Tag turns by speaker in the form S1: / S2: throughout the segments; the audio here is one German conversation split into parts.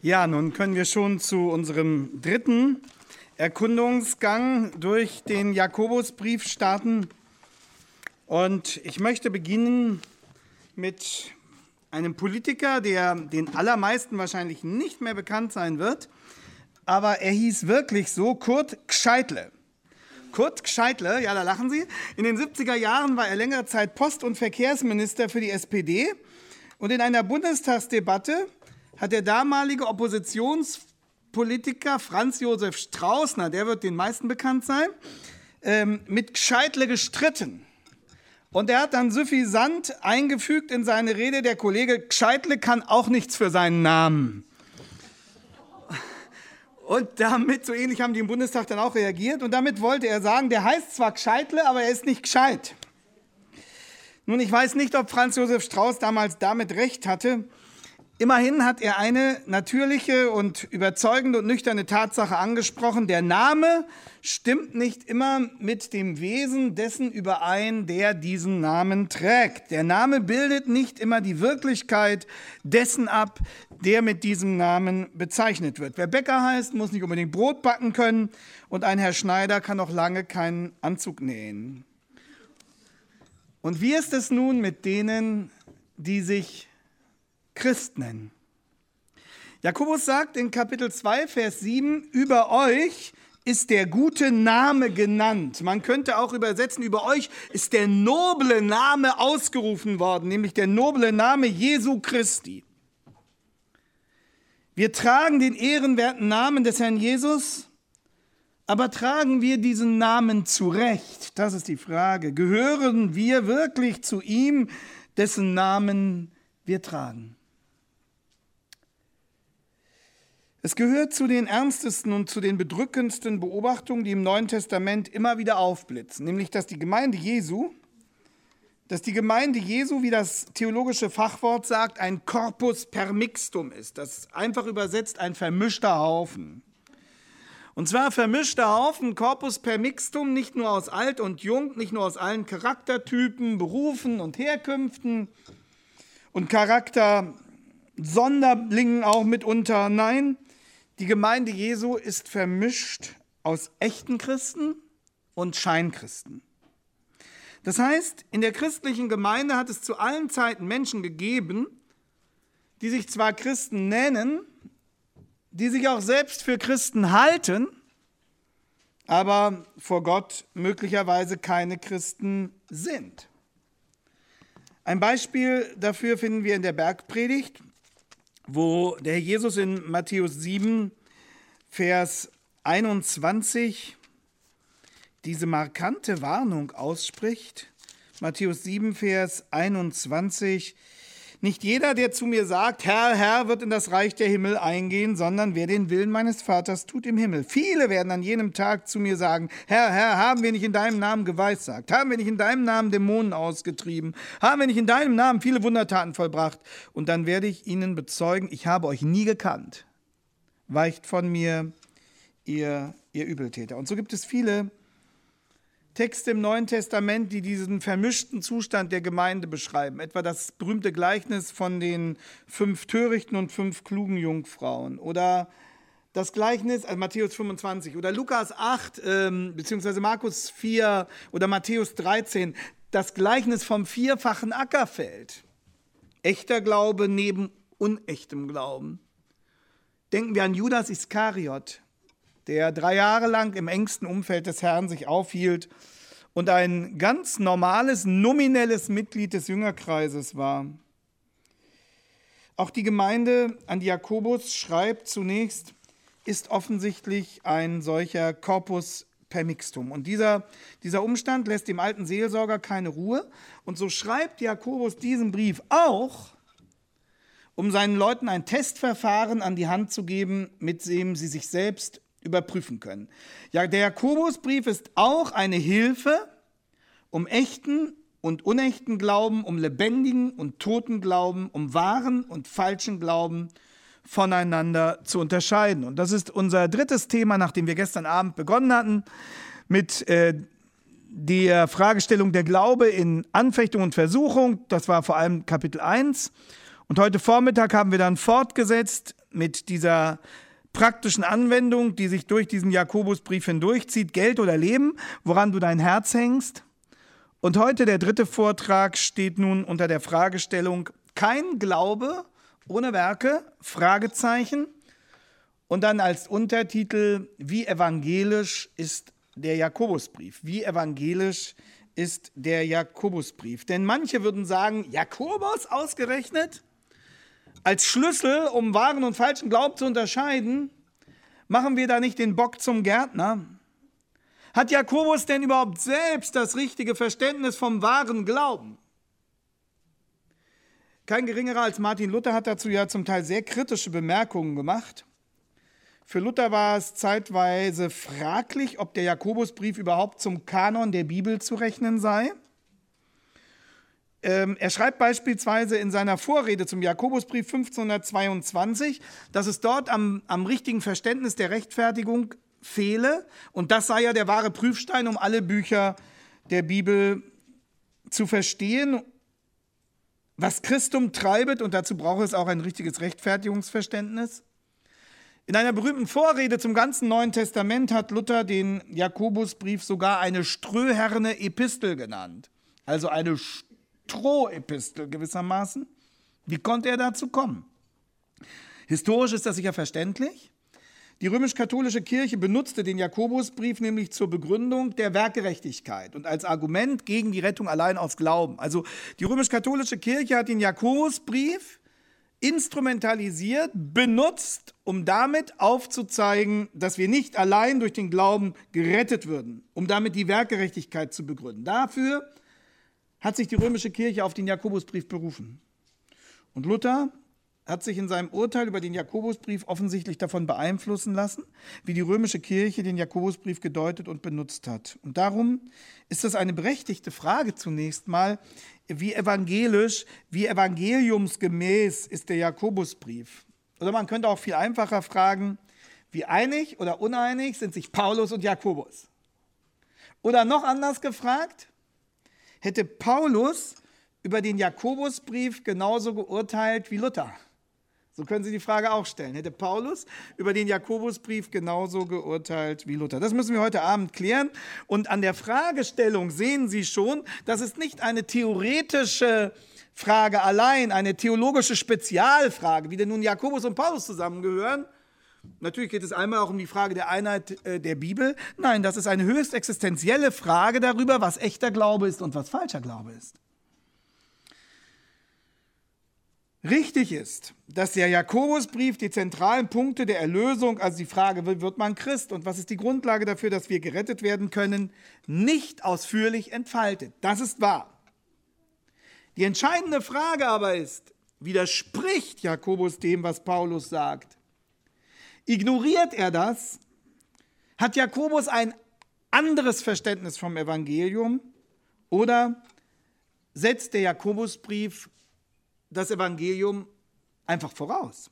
S1: Ja, nun können wir schon zu unserem dritten Erkundungsgang durch den Jakobusbrief starten. Und ich möchte beginnen mit einem Politiker, der den allermeisten wahrscheinlich nicht mehr bekannt sein wird, aber er hieß wirklich so, Kurt Gscheitle. Kurt Gscheitle, ja, da lachen Sie. In den 70er Jahren war er längere Zeit Post- und Verkehrsminister für die SPD. Und in einer Bundestagsdebatte hat der damalige Oppositionspolitiker Franz Josef Strauß, der wird den meisten bekannt sein, mit Gscheitle gestritten. Und er hat dann suffisant eingefügt in seine Rede, der Kollege Gscheitle kann auch nichts für seinen Namen. Und damit, so ähnlich haben die im Bundestag dann auch reagiert, und damit wollte er sagen, der heißt zwar Gscheitle, aber er ist nicht gescheit. Nun, ich weiß nicht, ob Franz Josef Strauß damals damit recht hatte. Immerhin hat er eine natürliche und überzeugende und nüchterne Tatsache angesprochen. Der Name stimmt nicht immer mit dem Wesen dessen überein, der diesen Namen trägt. Der Name bildet nicht immer die Wirklichkeit dessen ab, der mit diesem Namen bezeichnet wird. Wer Bäcker heißt, muss nicht unbedingt Brot backen können, und ein Herr Schneider kann noch lange keinen Anzug nähen. Und wie ist es nun mit denen, die sich Christ nennen? Jakobus sagt in Kapitel 2, Vers 7, über euch ist der gute Name genannt. Man könnte auch übersetzen, über euch ist der noble Name ausgerufen worden, nämlich der noble Name Jesu Christi. Wir tragen den ehrenwerten Namen des Herrn Jesus, aber tragen wir diesen Namen zurecht? Das ist die Frage. Gehören wir wirklich zu ihm, dessen Namen wir tragen? Es gehört zu den ernstesten und zu den bedrückendsten Beobachtungen, die im Neuen Testament immer wieder aufblitzen, nämlich dass die Gemeinde Jesu, wie das theologische Fachwort sagt, ein Corpus permixtum ist. Das einfach übersetzt ein vermischter Haufen. Und zwar vermischter Haufen, Corpus permixtum, nicht nur aus alt und jung, nicht nur aus allen Charaktertypen, Berufen und Herkünften und Charaktersonderlingen auch mitunter. Nein, die Gemeinde Jesu ist vermischt aus echten Christen und Scheinchristen. Das heißt, in der christlichen Gemeinde hat es zu allen Zeiten Menschen gegeben, die sich zwar Christen nennen, die sich auch selbst für Christen halten, aber vor Gott möglicherweise keine Christen sind. Ein Beispiel dafür finden wir in der Bergpredigt, wo der Herr Jesus in Matthäus 7, Vers 21 diese markante Warnung ausspricht. Matthäus 7, Vers 21: Nicht jeder, der zu mir sagt, Herr, Herr, wird in das Reich der Himmel eingehen, sondern wer den Willen meines Vaters tut im Himmel. Viele werden an jenem Tag zu mir sagen, Herr, Herr, haben wir nicht in deinem Namen geweissagt? Haben wir nicht in deinem Namen Dämonen ausgetrieben? Haben wir nicht in deinem Namen viele Wundertaten vollbracht? Und dann werde ich ihnen bezeugen, ich habe euch nie gekannt. Weicht von mir, ihr Übeltäter. Und so gibt es viele Texte im Neuen Testament, die diesen vermischten Zustand der Gemeinde beschreiben. Etwa das berühmte Gleichnis von den 5 törichten und 5 klugen Jungfrauen. Oder das Gleichnis, also Matthäus 25, oder Lukas 8, beziehungsweise Markus 4 oder Matthäus 13, das Gleichnis vom 4-fachen Ackerfeld. Echter Glaube neben unechtem Glauben. Denken wir an Judas Iskariot, der 3 Jahre lang im engsten Umfeld des Herrn sich aufhielt und ein ganz normales, nominelles Mitglied des Jüngerkreises war. Auch die Gemeinde, an die Jakobus schreibt zunächst, ist offensichtlich ein solcher Corpus permixtum. Und dieser Umstand lässt dem alten Seelsorger keine Ruhe. Und so schreibt Jakobus diesen Brief auch, um seinen Leuten ein Testverfahren an die Hand zu geben, mit dem sie sich selbst überprüfen können. Ja, der Jakobusbrief ist auch eine Hilfe, um echten und unechten Glauben, um lebendigen und toten Glauben, um wahren und falschen Glauben voneinander zu unterscheiden. Und das ist unser drittes Thema, nachdem wir gestern Abend begonnen hatten, mit der Fragestellung der Glaube in Anfechtung und Versuchung. Das war vor allem Kapitel 1. Und heute Vormittag haben wir dann fortgesetzt mit dieser praktischen Anwendung, die sich durch diesen Jakobusbrief hindurchzieht, Geld oder Leben, woran du dein Herz hängst. Und heute der dritte Vortrag steht nun unter der Fragestellung kein Glaube ohne Werke, Fragezeichen. Und dann als Untertitel, wie evangelisch ist der Jakobusbrief? Wie evangelisch ist der Jakobusbrief? Denn manche würden sagen, Jakobus ausgerechnet? Als Schlüssel, um wahren und falschen Glauben zu unterscheiden, machen wir da nicht den Bock zum Gärtner? Hat Jakobus denn überhaupt selbst das richtige Verständnis vom wahren Glauben? Kein geringerer als Martin Luther hat dazu ja zum Teil sehr kritische Bemerkungen gemacht. Für Luther war es zeitweise fraglich, ob der Jakobusbrief überhaupt zum Kanon der Bibel zu rechnen sei. Er schreibt beispielsweise in seiner Vorrede zum Jakobusbrief 1522, dass es dort am richtigen Verständnis der Rechtfertigung fehle. Und das sei ja der wahre Prüfstein, um alle Bücher der Bibel zu verstehen, was Christum treibet. Und dazu braucht es auch ein richtiges Rechtfertigungsverständnis. In einer berühmten Vorrede zum ganzen Neuen Testament hat Luther den Jakobusbrief sogar eine ströherne Epistel genannt. Also eine Strohepistel gewissermaßen. Wie konnte er dazu kommen? Historisch ist das sicher verständlich. Die römisch-katholische Kirche benutzte den Jakobusbrief nämlich zur Begründung der Werkgerechtigkeit und als Argument gegen die Rettung allein aus Glauben. Also die römisch-katholische Kirche hat den Jakobusbrief instrumentalisiert, benutzt, um damit aufzuzeigen, dass wir nicht allein durch den Glauben gerettet würden, um damit die Werkgerechtigkeit zu begründen. Dafür hat sich die römische Kirche auf den Jakobusbrief berufen. Und Luther hat sich in seinem Urteil über den Jakobusbrief offensichtlich davon beeinflussen lassen, wie die römische Kirche den Jakobusbrief gedeutet und benutzt hat. Und darum ist das eine berechtigte Frage zunächst mal, wie evangelisch, wie evangeliumsgemäß ist der Jakobusbrief? Oder man könnte auch viel einfacher fragen, wie einig oder uneinig sind sich Paulus und Jakobus? Oder noch anders gefragt, hätte Paulus über den Jakobusbrief genauso geurteilt wie Luther? So können Sie die Frage auch stellen. Hätte Paulus über den Jakobusbrief genauso geurteilt wie Luther? Das müssen wir heute Abend klären. Und an der Fragestellung sehen Sie schon, das ist nicht eine theoretische Frage allein, eine theologische Spezialfrage, wie denn nun Jakobus und Paulus zusammengehören. Natürlich geht es einmal auch um die Frage der Einheit der Bibel. Nein, das ist eine höchst existenzielle Frage darüber, was echter Glaube ist und was falscher Glaube ist. Richtig ist, dass der Jakobusbrief die zentralen Punkte der Erlösung, also die Frage, wird man Christ und was ist die Grundlage dafür, dass wir gerettet werden können, nicht ausführlich entfaltet. Das ist wahr. Die entscheidende Frage aber ist, widerspricht Jakobus dem, was Paulus sagt? Ignoriert er das? Hat Jakobus ein anderes Verständnis vom Evangelium? Oder setzt der Jakobusbrief das Evangelium einfach voraus?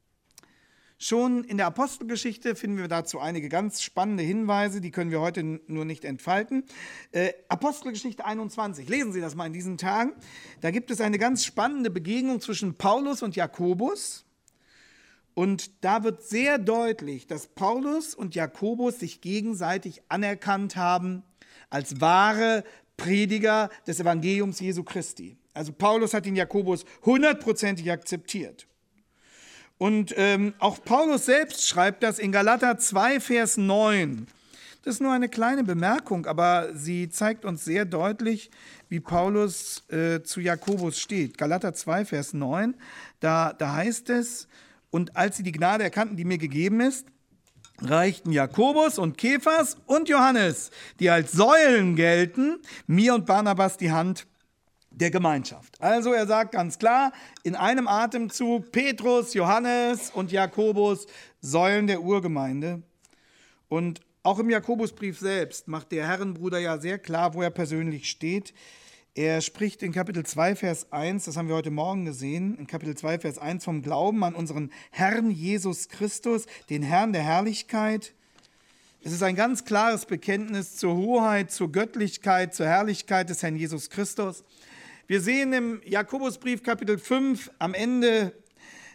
S1: Schon in der Apostelgeschichte finden wir dazu einige ganz spannende Hinweise, die können wir heute nur nicht entfalten. Apostelgeschichte 21, lesen Sie das mal in diesen Tagen. Da gibt es eine ganz spannende Begegnung zwischen Paulus und Jakobus. Und da wird sehr deutlich, dass Paulus und Jakobus sich gegenseitig anerkannt haben als wahre Prediger des Evangeliums Jesu Christi. Also Paulus hat den Jakobus 100%ig akzeptiert. Und auch Paulus selbst schreibt das in Galater 2, Vers 9. Das ist nur eine kleine Bemerkung, aber sie zeigt uns sehr deutlich, wie Paulus zu Jakobus steht. Galater 2, Vers 9, da heißt es, und als sie die Gnade erkannten, die mir gegeben ist, reichten Jakobus und Kephas und Johannes, die als Säulen gelten, mir und Barnabas die Hand der Gemeinschaft. Also er sagt ganz klar, in einem Atemzug Petrus, Johannes und Jakobus, Säulen der Urgemeinde. Und auch im Jakobusbrief selbst macht der Herrenbruder ja sehr klar, wo er persönlich steht. Er spricht in Kapitel 2, Vers 1, das haben wir heute Morgen gesehen, in Kapitel 2, Vers 1 vom Glauben an unseren Herrn Jesus Christus, den Herrn der Herrlichkeit. Es ist ein ganz klares Bekenntnis zur Hoheit, zur Göttlichkeit, zur Herrlichkeit des Herrn Jesus Christus. Wir sehen im Jakobusbrief Kapitel 5 am Ende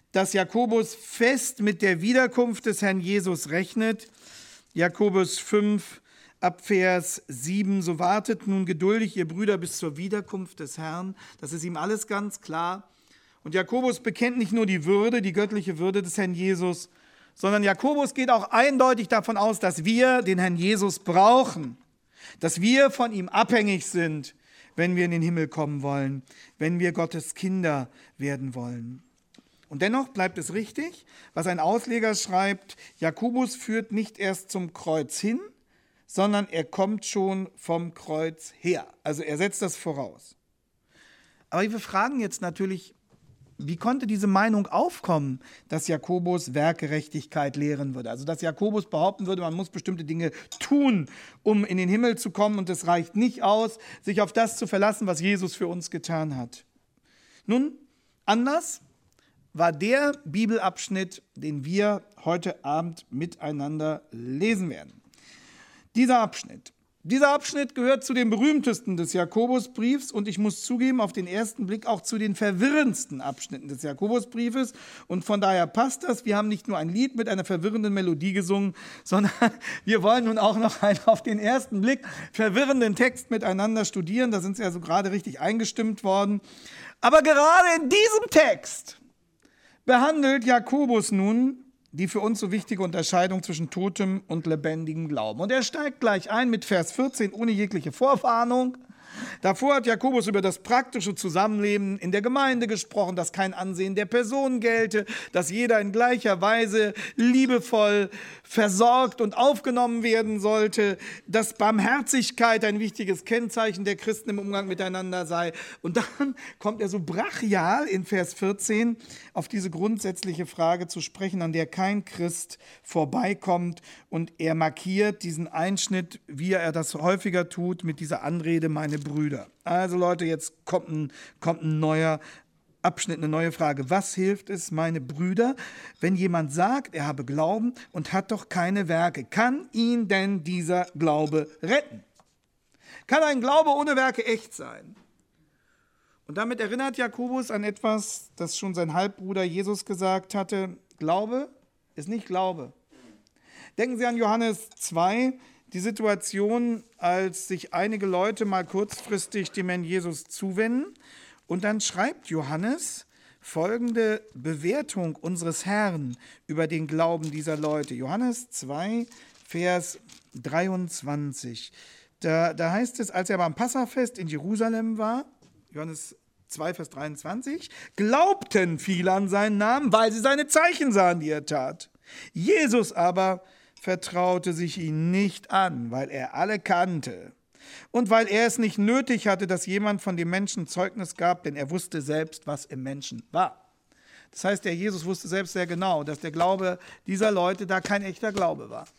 S1: dass Jakobus fest mit der Wiederkunft des Herrn Jesus rechnet. Jakobus 5, ab Vers 7, so wartet nun geduldig, ihr Brüder, bis zur Wiederkunft des Herrn. Das ist ihm alles ganz klar. Und Jakobus bekennt nicht nur die Würde, die göttliche Würde des Herrn Jesus, sondern Jakobus geht auch eindeutig davon aus, dass wir den Herrn Jesus brauchen, dass wir von ihm abhängig sind, wenn wir in den Himmel kommen wollen, wenn wir Gottes Kinder werden wollen. Und dennoch bleibt es richtig, was ein Ausleger schreibt, Jakobus führt nicht erst zum Kreuz hin, sondern er kommt schon vom Kreuz her. Also er setzt das voraus. Aber wir fragen jetzt natürlich, wie konnte diese Meinung aufkommen, dass Jakobus Werkgerechtigkeit lehren würde? Also dass Jakobus behaupten würde, man muss bestimmte Dinge tun, um in den Himmel zu kommen, und es reicht nicht aus, sich auf das zu verlassen, was Jesus für uns getan hat. Nun, anders war der Bibelabschnitt, den wir heute Abend miteinander lesen werden. Dieser Abschnitt gehört zu den berühmtesten des Jakobusbriefs und ich muss zugeben, auf den ersten Blick auch zu den verwirrendsten Abschnitten des Jakobusbriefes. Und von daher passt das. Wir haben nicht nur ein Lied mit einer verwirrenden Melodie gesungen, sondern wir wollen nun auch noch einen auf den ersten Blick verwirrenden Text miteinander studieren. Da sind Sie also gerade richtig eingestimmt worden. Aber gerade in diesem Text behandelt Jakobus nun die für uns so wichtige Unterscheidung zwischen totem und lebendigem Glauben. Und er steigt gleich ein mit Vers 14 ohne jegliche Vorwarnung. Davor hat Jakobus über das praktische Zusammenleben in der Gemeinde gesprochen, dass kein Ansehen der Person gelte, dass jeder in gleicher Weise liebevoll versorgt und aufgenommen werden sollte, dass Barmherzigkeit ein wichtiges Kennzeichen der Christen im Umgang miteinander sei. Und dann kommt er so brachial in Vers 14 auf diese grundsätzliche Frage zu sprechen, an der kein Christ vorbeikommt. Und er markiert diesen Einschnitt, wie er das häufiger tut, mit dieser Anrede, meine Brüder. Also Leute, jetzt kommt ein neuer Abschnitt, eine neue Frage. Was hilft es, meine Brüder, wenn jemand sagt, er habe Glauben und hat doch keine Werke? Kann ihn denn dieser Glaube retten? Kann ein Glaube ohne Werke echt sein? Und damit erinnert Jakobus an etwas, das schon sein Halbbruder Jesus gesagt hatte. Glaube ist nicht Glaube. Denken Sie an Johannes 2, die Situation, als sich einige Leute mal kurzfristig dem Herrn Jesus zuwenden. Und dann schreibt Johannes folgende Bewertung unseres Herrn über den Glauben dieser Leute. Johannes 2, Vers 23. Da heißt es, als er beim Passafest in Jerusalem war, Johannes 2, Vers 23, glaubten viele an seinen Namen, weil sie seine Zeichen sahen, die er tat. Jesus aber vertraute sich ihnen nicht an, weil er alle kannte. Und weil er es nicht nötig hatte, dass jemand von dem Menschen Zeugnis gab, denn er wusste selbst, was im Menschen war. Das heißt, der Jesus wusste selbst sehr genau, dass der Glaube dieser Leute da kein echter Glaube war.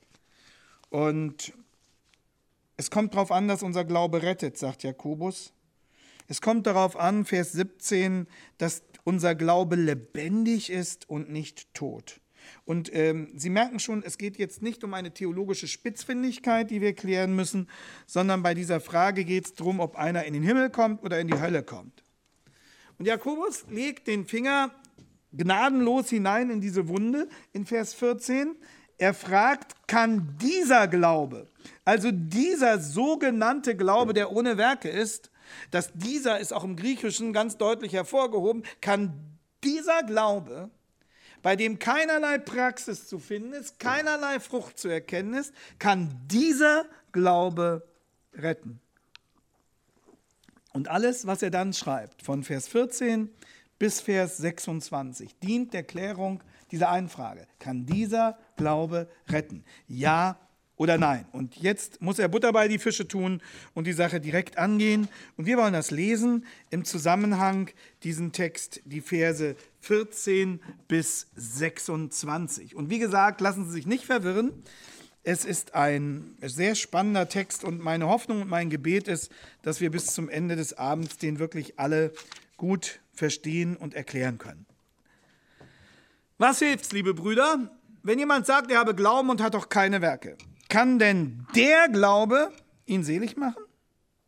S1: Und es kommt darauf an, dass unser Glaube rettet, sagt Jakobus. Es kommt darauf an, Vers 17, dass unser Glaube lebendig ist und nicht tot. Und Sie merken schon, es geht jetzt nicht um eine theologische Spitzfindigkeit, die wir klären müssen, sondern bei dieser Frage geht es darum, ob einer in den Himmel kommt oder in die Hölle kommt. Und Jakobus legt den Finger gnadenlos hinein in diese Wunde in Vers 14. Er fragt, kann dieser Glaube, also dieser sogenannte Glaube, der ohne Werke ist, dass dieser ist auch im Griechischen ganz deutlich hervorgehoben, kann dieser Glaube, bei dem keinerlei Praxis zu finden ist, keinerlei Frucht zu erkennen ist, kann dieser Glaube retten. Und alles, was er dann schreibt, von Vers 14 bis Vers 26, dient der Klärung dieser einen Frage. Kann dieser Glaube retten? Ja oder nein? Und jetzt muss er Butter bei die Fische tun und die Sache direkt angehen. Und wir wollen das lesen im Zusammenhang, diesen Text, die Verse 14 bis 26. Und wie gesagt, lassen Sie sich nicht verwirren. Es ist ein sehr spannender Text und meine Hoffnung und mein Gebet ist, dass wir bis zum Ende des Abends den wirklich alle gut verstehen und erklären können. Was hilft's, liebe Brüder, wenn jemand sagt, er habe Glauben und hat doch keine Werke? Kann denn der Glaube ihn selig machen?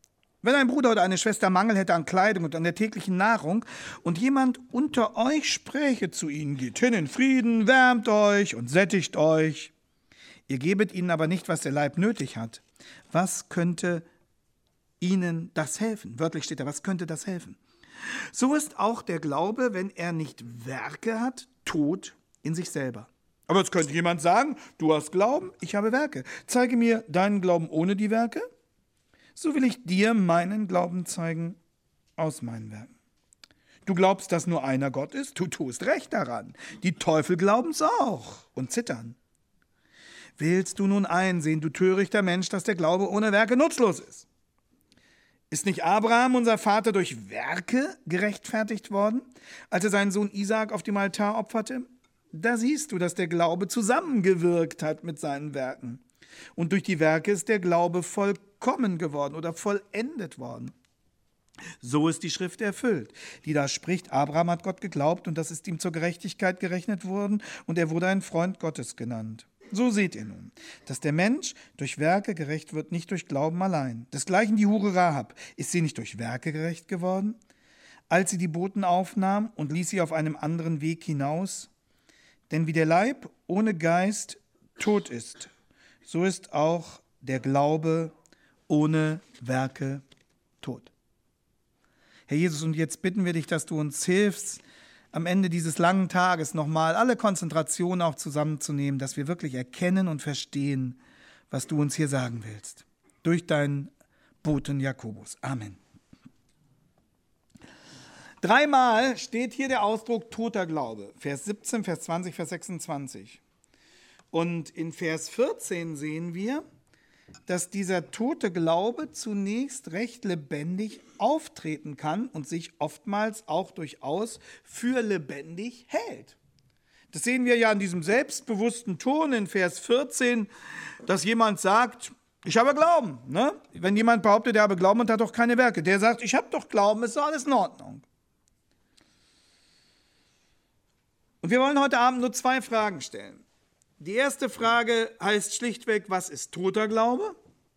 S1: Wenn ein Bruder oder eine Schwester Mangel hätte an Kleidung und an der täglichen Nahrung und jemand unter euch spräche zu ihnen, geht hin in Frieden, wärmt euch und sättigt euch. Ihr gebet ihnen aber nicht, was der Leib nötig hat. Was könnte ihnen das helfen? Wörtlich steht da, was könnte das helfen? So ist auch der Glaube, wenn er nicht Werke hat, tot in sich selber. Aber jetzt könnte jemand sagen, du hast Glauben, ich habe Werke. Zeige mir deinen Glauben ohne die Werke. So will ich dir meinen Glauben zeigen aus meinen Werken. Du glaubst, dass nur einer Gott ist? Du tust recht daran. Die Teufel glauben's auch und zittern. Willst du nun einsehen, du törichter Mensch, dass der Glaube ohne Werke nutzlos ist? Ist nicht Abraham, unser Vater, durch Werke gerechtfertigt worden, als er seinen Sohn Isaak auf dem Altar opferte? Da siehst du, dass der Glaube zusammengewirkt hat mit seinen Werken. Und durch die Werke ist der Glaube vollkommen geworden oder vollendet worden. So ist die Schrift erfüllt, die da spricht, Abraham hat Gott geglaubt und das ist ihm zur Gerechtigkeit gerechnet worden und er wurde ein Freund Gottes genannt. So seht ihr nun, dass der Mensch durch Werke gerecht wird, nicht durch Glauben allein. Desgleichen die Hure Rahab, ist sie nicht durch Werke gerecht geworden, als sie die Boten aufnahm und ließ sie auf einem anderen Weg hinaus? Denn wie der Leib ohne Geist tot ist, so ist auch der Glaube ohne Werke tot. Herr Jesus, und jetzt bitten wir dich, dass du uns hilfst, am Ende dieses langen Tages nochmal alle Konzentration auch zusammenzunehmen, dass wir wirklich erkennen und verstehen, was du uns hier sagen willst. Durch deinen Boten Jakobus. Amen. 3-mal steht hier der Ausdruck toter Glaube. Vers 17, Vers 20, Vers 26. Und in Vers 14 sehen wir, dass dieser tote Glaube zunächst recht lebendig auftreten kann und sich oftmals auch durchaus für lebendig hält. Das sehen wir ja in diesem selbstbewussten Ton in Vers 14, dass jemand sagt, ich habe Glauben. Ne? Wenn jemand behauptet, er habe Glauben und hat doch keine Werke, der sagt, ich habe doch Glauben, ist doch alles in Ordnung. Und wir wollen heute Abend nur 2 Fragen stellen. Die erste Frage heißt schlichtweg, was ist toter Glaube?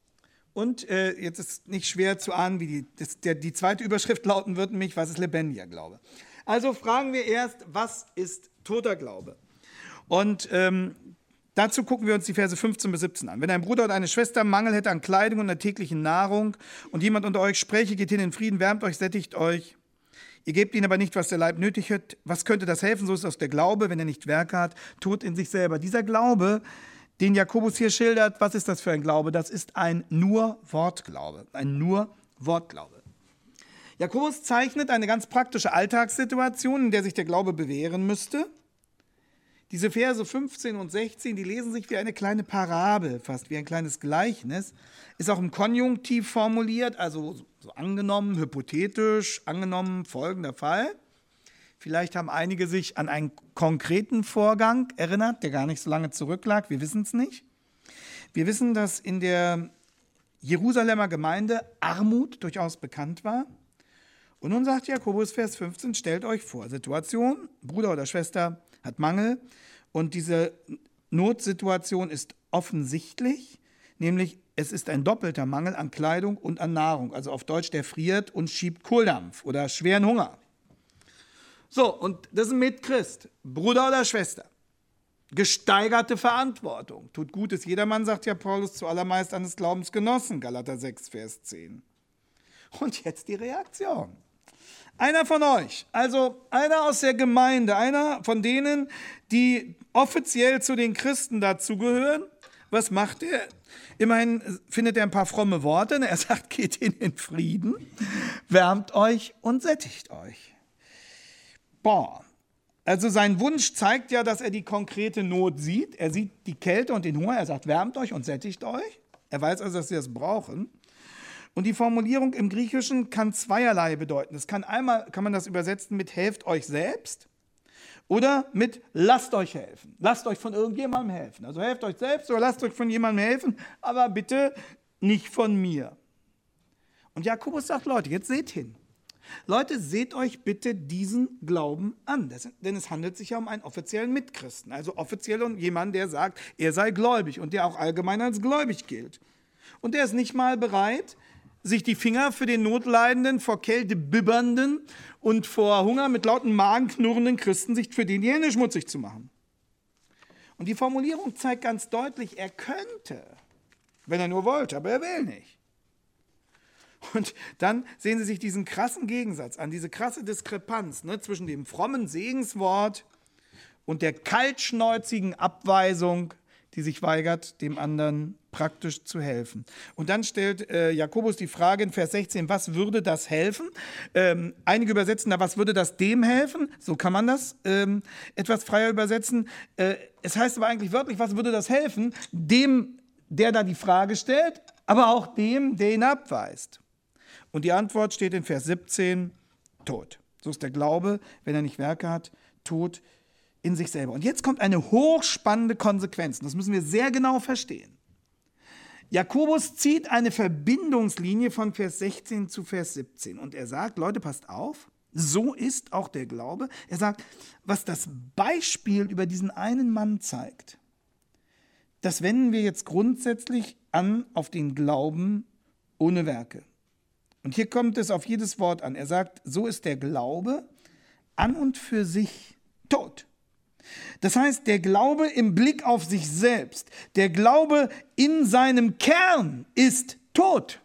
S1: Und jetzt ist nicht schwer zu ahnen, wie die zweite Überschrift lauten wird, nämlich, was ist lebendiger Glaube? Also fragen wir erst, was ist toter Glaube? Und dazu gucken wir uns die Verse 15 bis 17 an. Wenn ein Bruder oder eine Schwester Mangel hätte an Kleidung und an täglichen Nahrung und jemand unter euch spräche, geht hin in Frieden, wärmt euch, sättigt euch. Ihr gebt ihnen aber nicht, was der Leib nötig hat. Was könnte das helfen? So ist auch der Glaube, wenn er nicht Werke hat, tot in sich selber. Dieser Glaube, den Jakobus hier schildert, was ist das für ein Glaube? Das ist ein Nur-Wortglaube. Ein Nur-Wortglaube. Jakobus zeichnet eine ganz praktische Alltagssituation, in der sich der Glaube bewähren müsste. Diese Verse 15 und 16, die lesen sich wie eine kleine Parabel, fast wie ein kleines Gleichnis. Ist auch im Konjunktiv formuliert, also so angenommen, hypothetisch, angenommen, folgender Fall. Vielleicht haben einige sich an einen konkreten Vorgang erinnert, der gar nicht so lange zurücklag. Wir wissen es nicht. Wir wissen, dass in der Jerusalemer Gemeinde Armut durchaus bekannt war. Und nun sagt Jakobus, Vers 15, stellt euch vor, Situation, Bruder oder Schwester hat Mangel und diese Notsituation ist offensichtlich, nämlich es ist ein doppelter Mangel an Kleidung und an Nahrung. Also auf Deutsch, der friert und schiebt Kohldampf oder schweren Hunger. So, und das ist ein Mitchrist, Bruder oder Schwester. Gesteigerte Verantwortung. Tut Gutes jedermann, sagt ja Paulus, zuallermeist an des Glaubens genossen, Galater 6, Vers 10. Und jetzt die Reaktion. Einer von euch, also einer aus der Gemeinde, einer von denen, die offiziell zu den Christen dazugehören, was macht er? Immerhin findet er ein paar fromme Worte. Er sagt, geht in Frieden, wärmt euch und sättigt euch. Boah, also sein Wunsch zeigt ja, dass er die konkrete Not sieht. Er sieht die Kälte und den Hunger. Er sagt, wärmt euch und sättigt euch. Er weiß also, dass sie das brauchen. Und die Formulierung im Griechischen kann zweierlei bedeuten. Das kann man das übersetzen mit helft euch selbst oder mit lasst euch helfen. Lasst euch von irgendjemandem helfen. Also helft euch selbst oder lasst euch von jemandem helfen, aber bitte nicht von mir. Und Jakobus sagt, Leute, jetzt seht hin. Leute, seht euch bitte diesen Glauben an, denn es handelt sich ja um einen offiziellen Mitchristen, also offiziell um jemanden, der sagt, er sei gläubig und der auch allgemein als gläubig gilt. Und der ist nicht mal bereit, sich die Finger für den Notleidenden, vor Kälte bibbernden und vor Hunger mit lauten Magen knurrenden Christen, sich für den die Hände schmutzig zu machen. Und die Formulierung zeigt ganz deutlich, er könnte, wenn er nur wollte, aber er will nicht. Und dann sehen Sie sich diesen krassen Gegensatz an, diese krasse Diskrepanz zwischen dem frommen Segenswort und der kaltschnäuzigen Abweisung, die sich weigert, dem anderen praktisch zu helfen. Und dann stellt Jakobus die Frage in Vers 16, was würde das helfen? Einige übersetzen da, was würde das dem helfen? So kann man das etwas freier übersetzen. Es heißt aber eigentlich wörtlich, was würde das helfen? Dem, der da die Frage stellt, aber auch dem, der ihn abweist. Und die Antwort steht in Vers 17, Tod. So ist der Glaube, wenn er nicht Werke hat, tot in sich selber. Und jetzt kommt eine hochspannende Konsequenz. Das müssen wir sehr genau verstehen. Jakobus zieht eine Verbindungslinie von Vers 16 zu Vers 17. Und er sagt, Leute, passt auf, so ist auch der Glaube. Er sagt, was das Beispiel über diesen einen Mann zeigt, das wenden wir jetzt grundsätzlich an auf den Glauben ohne Werke. Und hier kommt es auf jedes Wort an. Er sagt, so ist der Glaube an und für sich tot. Das heißt, der Glaube im Blick auf sich selbst, der Glaube in seinem Kern ist tot.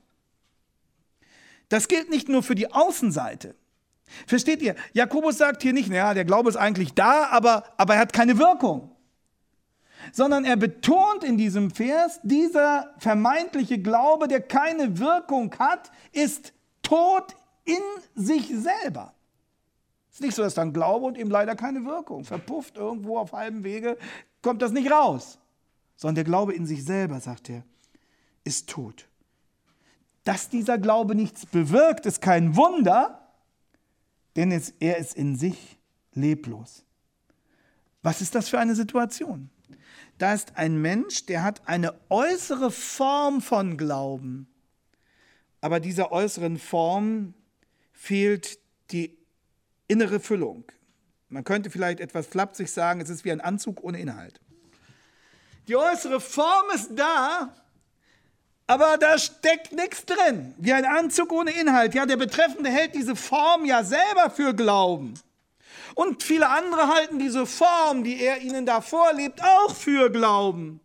S1: Das gilt nicht nur für die Außenseite. Versteht ihr? Jakobus sagt hier nicht, naja, der Glaube ist eigentlich da, aber er hat keine Wirkung. Sondern er betont in diesem Vers, dieser vermeintliche Glaube, der keine Wirkung hat, ist tot in sich selber. Es ist nicht so, dass dann Glaube und eben leider keine Wirkung. Verpufft irgendwo auf halbem Wege, kommt das nicht raus. Sondern der Glaube in sich selber, sagt er, ist tot. Dass dieser Glaube nichts bewirkt, ist kein Wunder, denn er ist in sich leblos. Was ist das für eine Situation? Da ist ein Mensch, der hat eine äußere Form von Glauben, aber dieser äußeren Form fehlt die innere Füllung. Man könnte vielleicht etwas flapsig sagen, es ist wie ein Anzug ohne Inhalt. Die äußere Form ist da, aber da steckt nichts drin. Wie ein Anzug ohne Inhalt. Ja, der Betreffende hält diese Form ja selber für Glauben. Und viele andere halten diese Form, die er ihnen da vorlebt, auch für Glauben.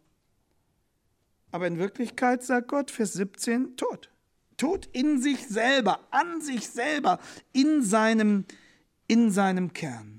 S1: Aber in Wirklichkeit, sagt Gott, Vers 17, tot. Tot in sich selber, an sich selber, in seinem Kern.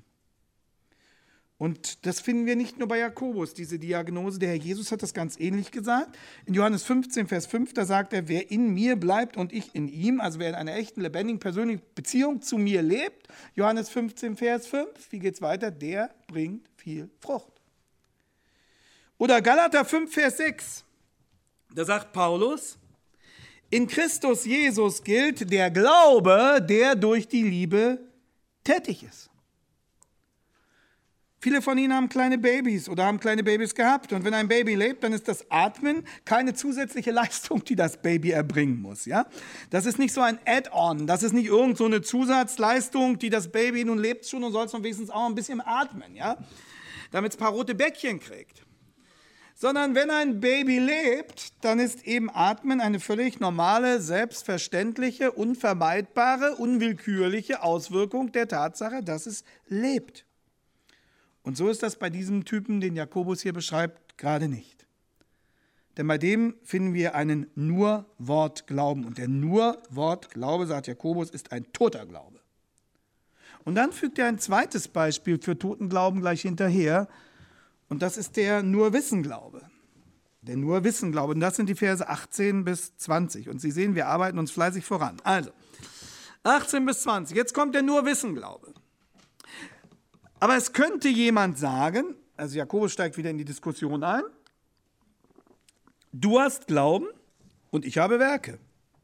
S1: Und das finden wir nicht nur bei Jakobus, diese Diagnose. Der Herr Jesus hat das ganz ähnlich gesagt. In Johannes 15, Vers 5, da sagt er, wer in mir bleibt und ich in ihm, also wer in einer echten, lebendigen, persönlichen Beziehung zu mir lebt, Johannes 15, Vers 5, wie geht's weiter? Der bringt viel Frucht. Oder Galater 5, Vers 6, da sagt Paulus, in Christus Jesus gilt der Glaube, der durch die Liebe tätig ist. Viele von Ihnen haben kleine Babys oder haben kleine Babys gehabt. Und wenn ein Baby lebt, dann ist das Atmen keine zusätzliche Leistung, die das Baby erbringen muss. Ja? Das ist nicht so ein Add-on. Das ist nicht irgend so eine Zusatzleistung, die das Baby, nun lebt schon und soll es wenigstens auch ein bisschen atmen, ja? Damit es ein paar rote Bäckchen kriegt. Sondern wenn ein Baby lebt, dann ist eben Atmen eine völlig normale, selbstverständliche, unvermeidbare, unwillkürliche Auswirkung der Tatsache, dass es lebt. Und so ist das bei diesem Typen, den Jakobus hier beschreibt, gerade nicht. Denn bei dem finden wir einen Nur-Wort-Glauben. Und der Nur-Wort-Glaube, sagt Jakobus, ist ein toter Glaube. Und dann fügt er ein zweites Beispiel für toten Glauben gleich hinterher. Und das ist der Nur-Wissen-Glaube. Der Nur-Wissen-Glaube. Und das sind die Verse 18 bis 20. Und Sie sehen, wir arbeiten uns fleißig voran. Also, 18 bis 20. Jetzt kommt der Nur-Wissen-Glaube. Aber es könnte jemand sagen, also Jakobus steigt wieder in die Diskussion ein, du hast Glauben und ich habe Werke.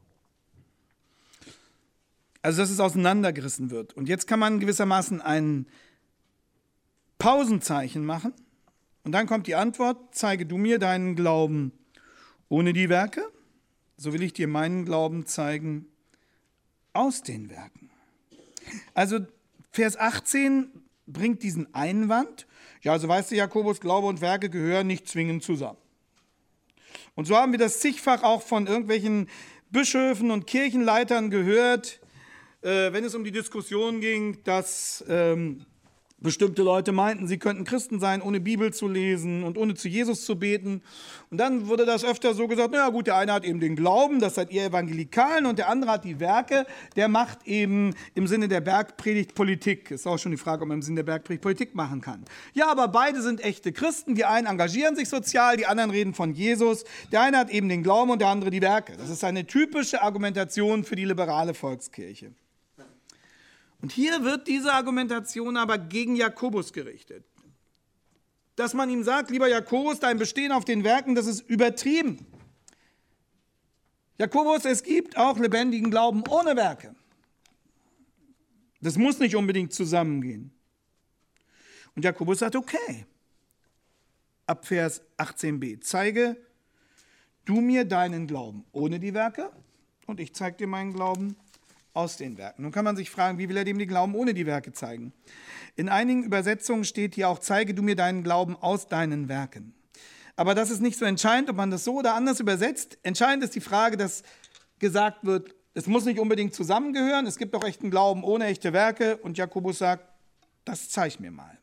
S1: Also dass es auseinandergerissen wird. Und jetzt kann man gewissermaßen ein Pausenzeichen machen und dann kommt die Antwort, zeige du mir deinen Glauben ohne die Werke, so will ich dir meinen Glauben zeigen aus den Werken. Also Vers 18 bringt diesen Einwand, ja, also weißt du, Jakobus, Glaube und Werke gehören nicht zwingend zusammen. Und so haben wir das zigfach auch von irgendwelchen Bischöfen und Kirchenleitern gehört, wenn es um die Diskussion ging, dass bestimmte Leute meinten, sie könnten Christen sein, ohne Bibel zu lesen und ohne zu Jesus zu beten. Und dann wurde das öfter so gesagt, na gut, der eine hat eben den Glauben, das seid ihr Evangelikalen, und der andere hat die Werke, der macht eben im Sinne der Bergpredigt Politik. Ist auch schon die Frage, ob man im Sinne der Bergpredigt Politik machen kann. Ja, aber beide sind echte Christen, die einen engagieren sich sozial, die anderen reden von Jesus. Der eine hat eben den Glauben und der andere die Werke. Das ist eine typische Argumentation für die liberale Volkskirche. Und hier wird diese Argumentation aber gegen Jakobus gerichtet. Dass man ihm sagt, lieber Jakobus, dein Bestehen auf den Werken, das ist übertrieben. Jakobus, es gibt auch lebendigen Glauben ohne Werke. Das muss nicht unbedingt zusammengehen. Und Jakobus sagt, okay, ab Vers 18b, zeige du mir deinen Glauben ohne die Werke und ich zeige dir meinen Glauben aus den Werken. Nun kann man sich fragen, wie will er dem den Glauben ohne die Werke zeigen? In einigen Übersetzungen steht hier auch, zeige du mir deinen Glauben aus deinen Werken. Aber das ist nicht so entscheidend, ob man das so oder anders übersetzt. Entscheidend ist die Frage, dass gesagt wird, es muss nicht unbedingt zusammengehören, es gibt auch echten Glauben ohne echte Werke, und Jakobus sagt, das zeig mir mal.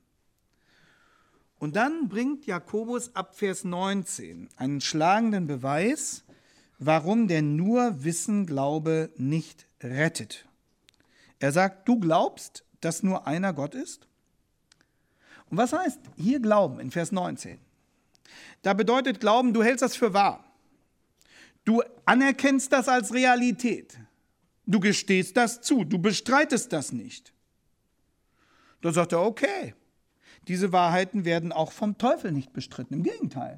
S1: Und dann bringt Jakobus ab Vers 19 einen schlagenden Beweis, warum der nur Wissen-Glaube nicht rettet. Er sagt, du glaubst, dass nur einer Gott ist? Und was heißt hier Glauben in Vers 19? Da bedeutet Glauben, du hältst das für wahr. Du anerkennst das als Realität. Du gestehst das zu, du bestreitest das nicht. Da sagt er, okay, diese Wahrheiten werden auch vom Teufel nicht bestritten, im Gegenteil.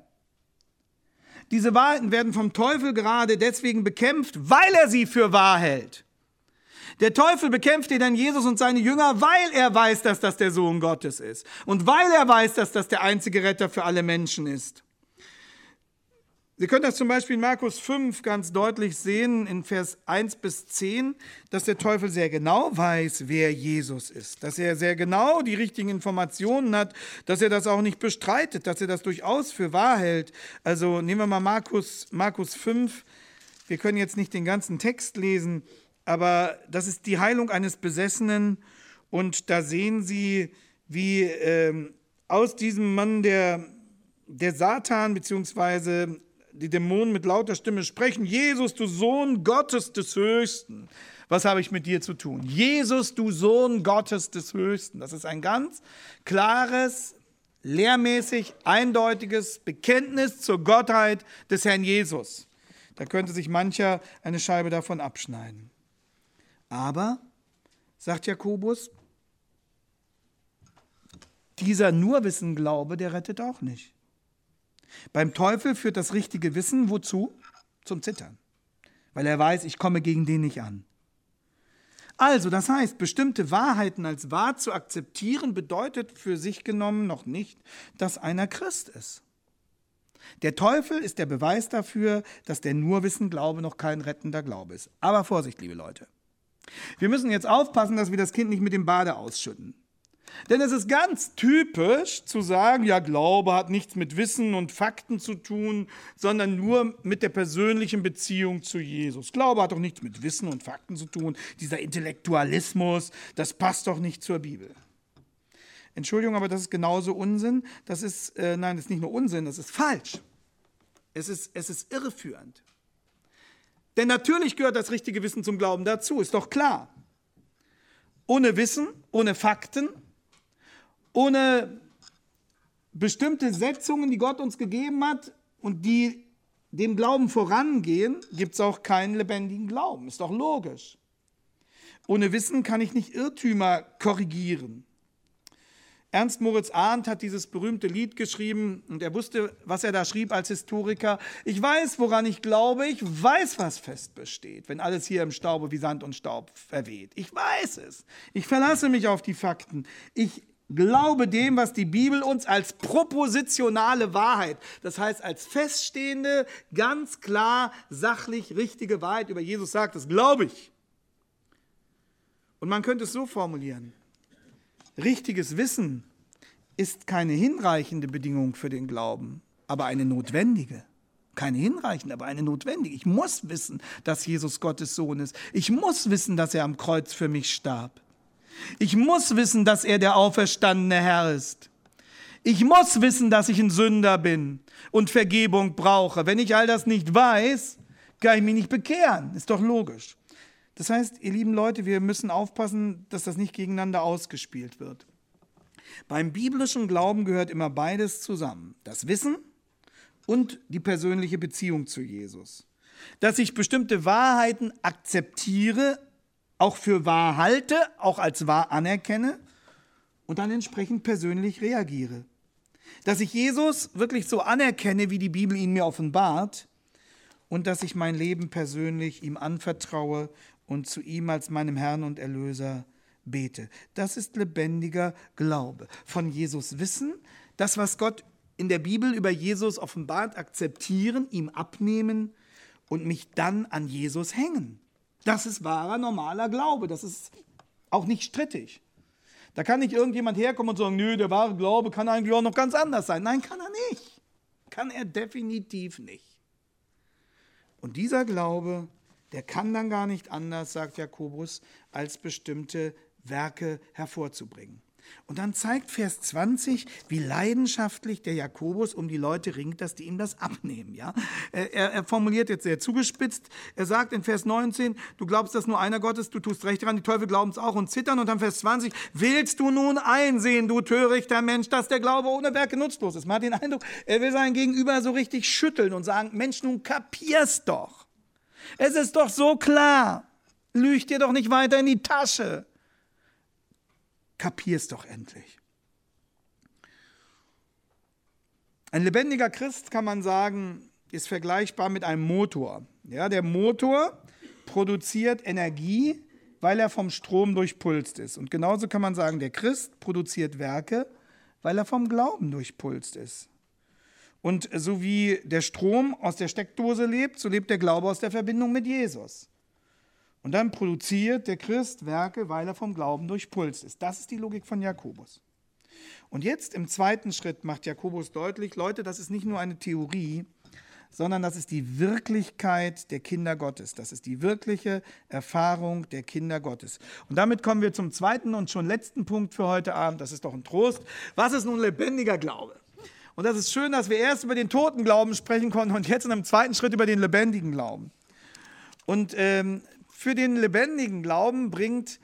S1: Diese Wahrheiten werden vom Teufel gerade deswegen bekämpft, weil er sie für wahr hält. Der Teufel bekämpft den Jesus und seine Jünger, weil er weiß, dass das der Sohn Gottes ist. Und weil er weiß, dass das der einzige Retter für alle Menschen ist. Sie können das zum Beispiel in Markus 5 ganz deutlich sehen, in Vers 1 bis 10, dass der Teufel sehr genau weiß, wer Jesus ist. Dass er sehr genau die richtigen Informationen hat, dass er das auch nicht bestreitet, dass er das durchaus für wahr hält. Also nehmen wir mal Markus 5. Wir können jetzt nicht den ganzen Text lesen, aber das ist die Heilung eines Besessenen. Und da sehen Sie, wie aus diesem Mann der Satan bzw. die Dämonen mit lauter Stimme sprechen, Jesus, du Sohn Gottes des Höchsten. Was habe ich mit dir zu tun? Jesus, du Sohn Gottes des Höchsten. Das ist ein ganz klares, lehrmäßig eindeutiges Bekenntnis zur Gottheit des Herrn Jesus. Da könnte sich mancher eine Scheibe davon abschneiden. Aber, sagt Jakobus, dieser Nurwissen-Glaube, der rettet auch nicht. Beim Teufel führt das richtige Wissen wozu? Zum Zittern. Weil er weiß, ich komme gegen den nicht an. Also, das heißt, bestimmte Wahrheiten als wahr zu akzeptieren, bedeutet für sich genommen noch nicht, dass einer Christ ist. Der Teufel ist der Beweis dafür, dass der Nurwissen-Glaube noch kein rettender Glaube ist. Aber Vorsicht, liebe Leute. Wir müssen jetzt aufpassen, dass wir das Kind nicht mit dem Bade ausschütten. Denn es ist ganz typisch zu sagen, ja, Glaube hat nichts mit Wissen und Fakten zu tun, sondern nur mit der persönlichen Beziehung zu Jesus. Glaube hat doch nichts mit Wissen und Fakten zu tun. Dieser Intellektualismus, das passt doch nicht zur Bibel. Entschuldigung, aber das ist genauso Unsinn. Das ist nicht nur Unsinn, das ist falsch. Es ist irreführend. Denn natürlich gehört das richtige Wissen zum Glauben dazu, ist doch klar. Ohne Wissen, ohne Fakten, ohne bestimmte Setzungen, die Gott uns gegeben hat und die dem Glauben vorangehen, gibt es auch keinen lebendigen Glauben. Ist doch logisch. Ohne Wissen kann ich nicht Irrtümer korrigieren. Ernst Moritz Arndt hat dieses berühmte Lied geschrieben und er wusste, was er da schrieb als Historiker. Ich weiß, woran ich glaube, ich weiß, was fest besteht, wenn alles hier im Staube wie Sand und Staub verweht. Ich weiß es. Ich verlasse mich auf die Fakten. Ich glaube dem, was die Bibel uns als propositionale Wahrheit, das heißt als feststehende, ganz klar, sachlich richtige Wahrheit über Jesus sagt, das glaube ich. Und man könnte es so formulieren. Richtiges Wissen ist keine hinreichende Bedingung für den Glauben, aber eine notwendige. Keine hinreichende, aber eine notwendige. Ich muss wissen, dass Jesus Gottes Sohn ist. Ich muss wissen, dass er am Kreuz für mich starb. Ich muss wissen, dass er der auferstandene Herr ist. Ich muss wissen, dass ich ein Sünder bin und Vergebung brauche. Wenn ich all das nicht weiß, kann ich mich nicht bekehren. Ist doch logisch. Das heißt, ihr lieben Leute, wir müssen aufpassen, dass das nicht gegeneinander ausgespielt wird. Beim biblischen Glauben gehört immer beides zusammen. Das Wissen und die persönliche Beziehung zu Jesus. Dass ich bestimmte Wahrheiten akzeptiere, auch für wahr halte, auch als wahr anerkenne und dann entsprechend persönlich reagiere. Dass ich Jesus wirklich so anerkenne, wie die Bibel ihn mir offenbart und dass ich mein Leben persönlich ihm anvertraue und zu ihm als meinem Herrn und Erlöser bete. Das ist lebendiger Glaube. Von Jesus wissen, das, was Gott in der Bibel über Jesus offenbart, akzeptieren, ihm abnehmen und mich dann an Jesus hängen. Das ist wahrer, normaler Glaube. Das ist auch nicht strittig. Da kann nicht irgendjemand herkommen und sagen, nö, der wahre Glaube kann eigentlich auch noch ganz anders sein. Nein, kann er nicht. Kann er definitiv nicht. Und dieser Glaube, der kann dann gar nicht anders, sagt Jakobus, als bestimmte Werke hervorzubringen. Und dann zeigt Vers 20, wie leidenschaftlich der Jakobus um die Leute ringt, dass die ihm das abnehmen. Ja? Er formuliert jetzt sehr zugespitzt. Er sagt in Vers 19, du glaubst, dass nur einer Gott ist, du tust recht daran, die Teufel glauben es auch und zittern. Und dann Vers 20, willst du nun einsehen, du törichter Mensch, dass der Glaube ohne Werke nutzlos ist? Man hat den Eindruck, er will sein Gegenüber so richtig schütteln und sagen, Mensch, nun kapier's doch. Es ist doch so klar. Lüg dir doch nicht weiter in die Tasche. Kapier's doch endlich. Ein lebendiger Christ, kann man sagen, ist vergleichbar mit einem Motor. Ja, der Motor produziert Energie, weil er vom Strom durchpulst ist. Und genauso kann man sagen, der Christ produziert Werke, weil er vom Glauben durchpulst ist. Und so wie der Strom aus der Steckdose lebt, so lebt der Glaube aus der Verbindung mit Jesus. Und dann produziert der Christ Werke, weil er vom Glauben durchpulst ist. Das ist die Logik von Jakobus. Und jetzt im zweiten Schritt macht Jakobus deutlich, Leute, das ist nicht nur eine Theorie, sondern das ist die Wirklichkeit der Kinder Gottes. Das ist die wirkliche Erfahrung der Kinder Gottes. Und damit kommen wir zum zweiten und schon letzten Punkt für heute Abend. Das ist doch ein Trost. Was ist nun lebendiger Glaube? Und das ist schön, dass wir erst über den toten Glauben sprechen konnten und jetzt in einem zweiten Schritt über den lebendigen Glauben. Und für den lebendigen Glauben bringt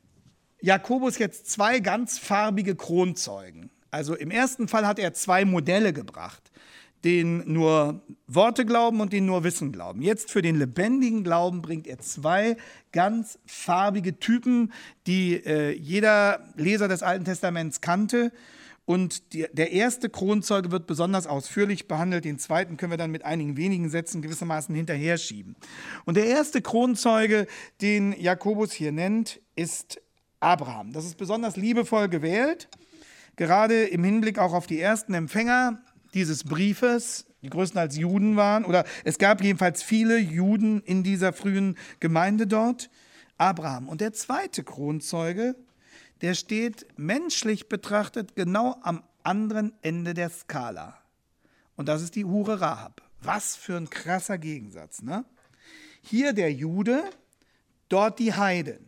S1: Jakobus jetzt zwei ganz farbige Kronzeugen. Also im ersten Fall hat er zwei Modelle gebracht, den nur Worte glauben und den nur Wissen glauben. Jetzt für den lebendigen Glauben bringt er zwei ganz farbige Typen, die jeder Leser des Alten Testaments kannte. Und der erste Kronzeuge wird besonders ausführlich behandelt, den zweiten können wir dann mit einigen wenigen Sätzen gewissermaßen hinterher schieben. Und der erste Kronzeuge, den Jakobus hier nennt, ist Abraham. Das ist besonders liebevoll gewählt, gerade im Hinblick auch auf die ersten Empfänger dieses Briefes, die größtenteils Juden waren, oder es gab jedenfalls viele Juden in dieser frühen Gemeinde dort, Abraham. Und der zweite Kronzeuge, der steht menschlich betrachtet genau am anderen Ende der Skala. Und das ist die Hure Rahab. Was für ein krasser Gegensatz, ne? Hier der Jude, dort die Heiden.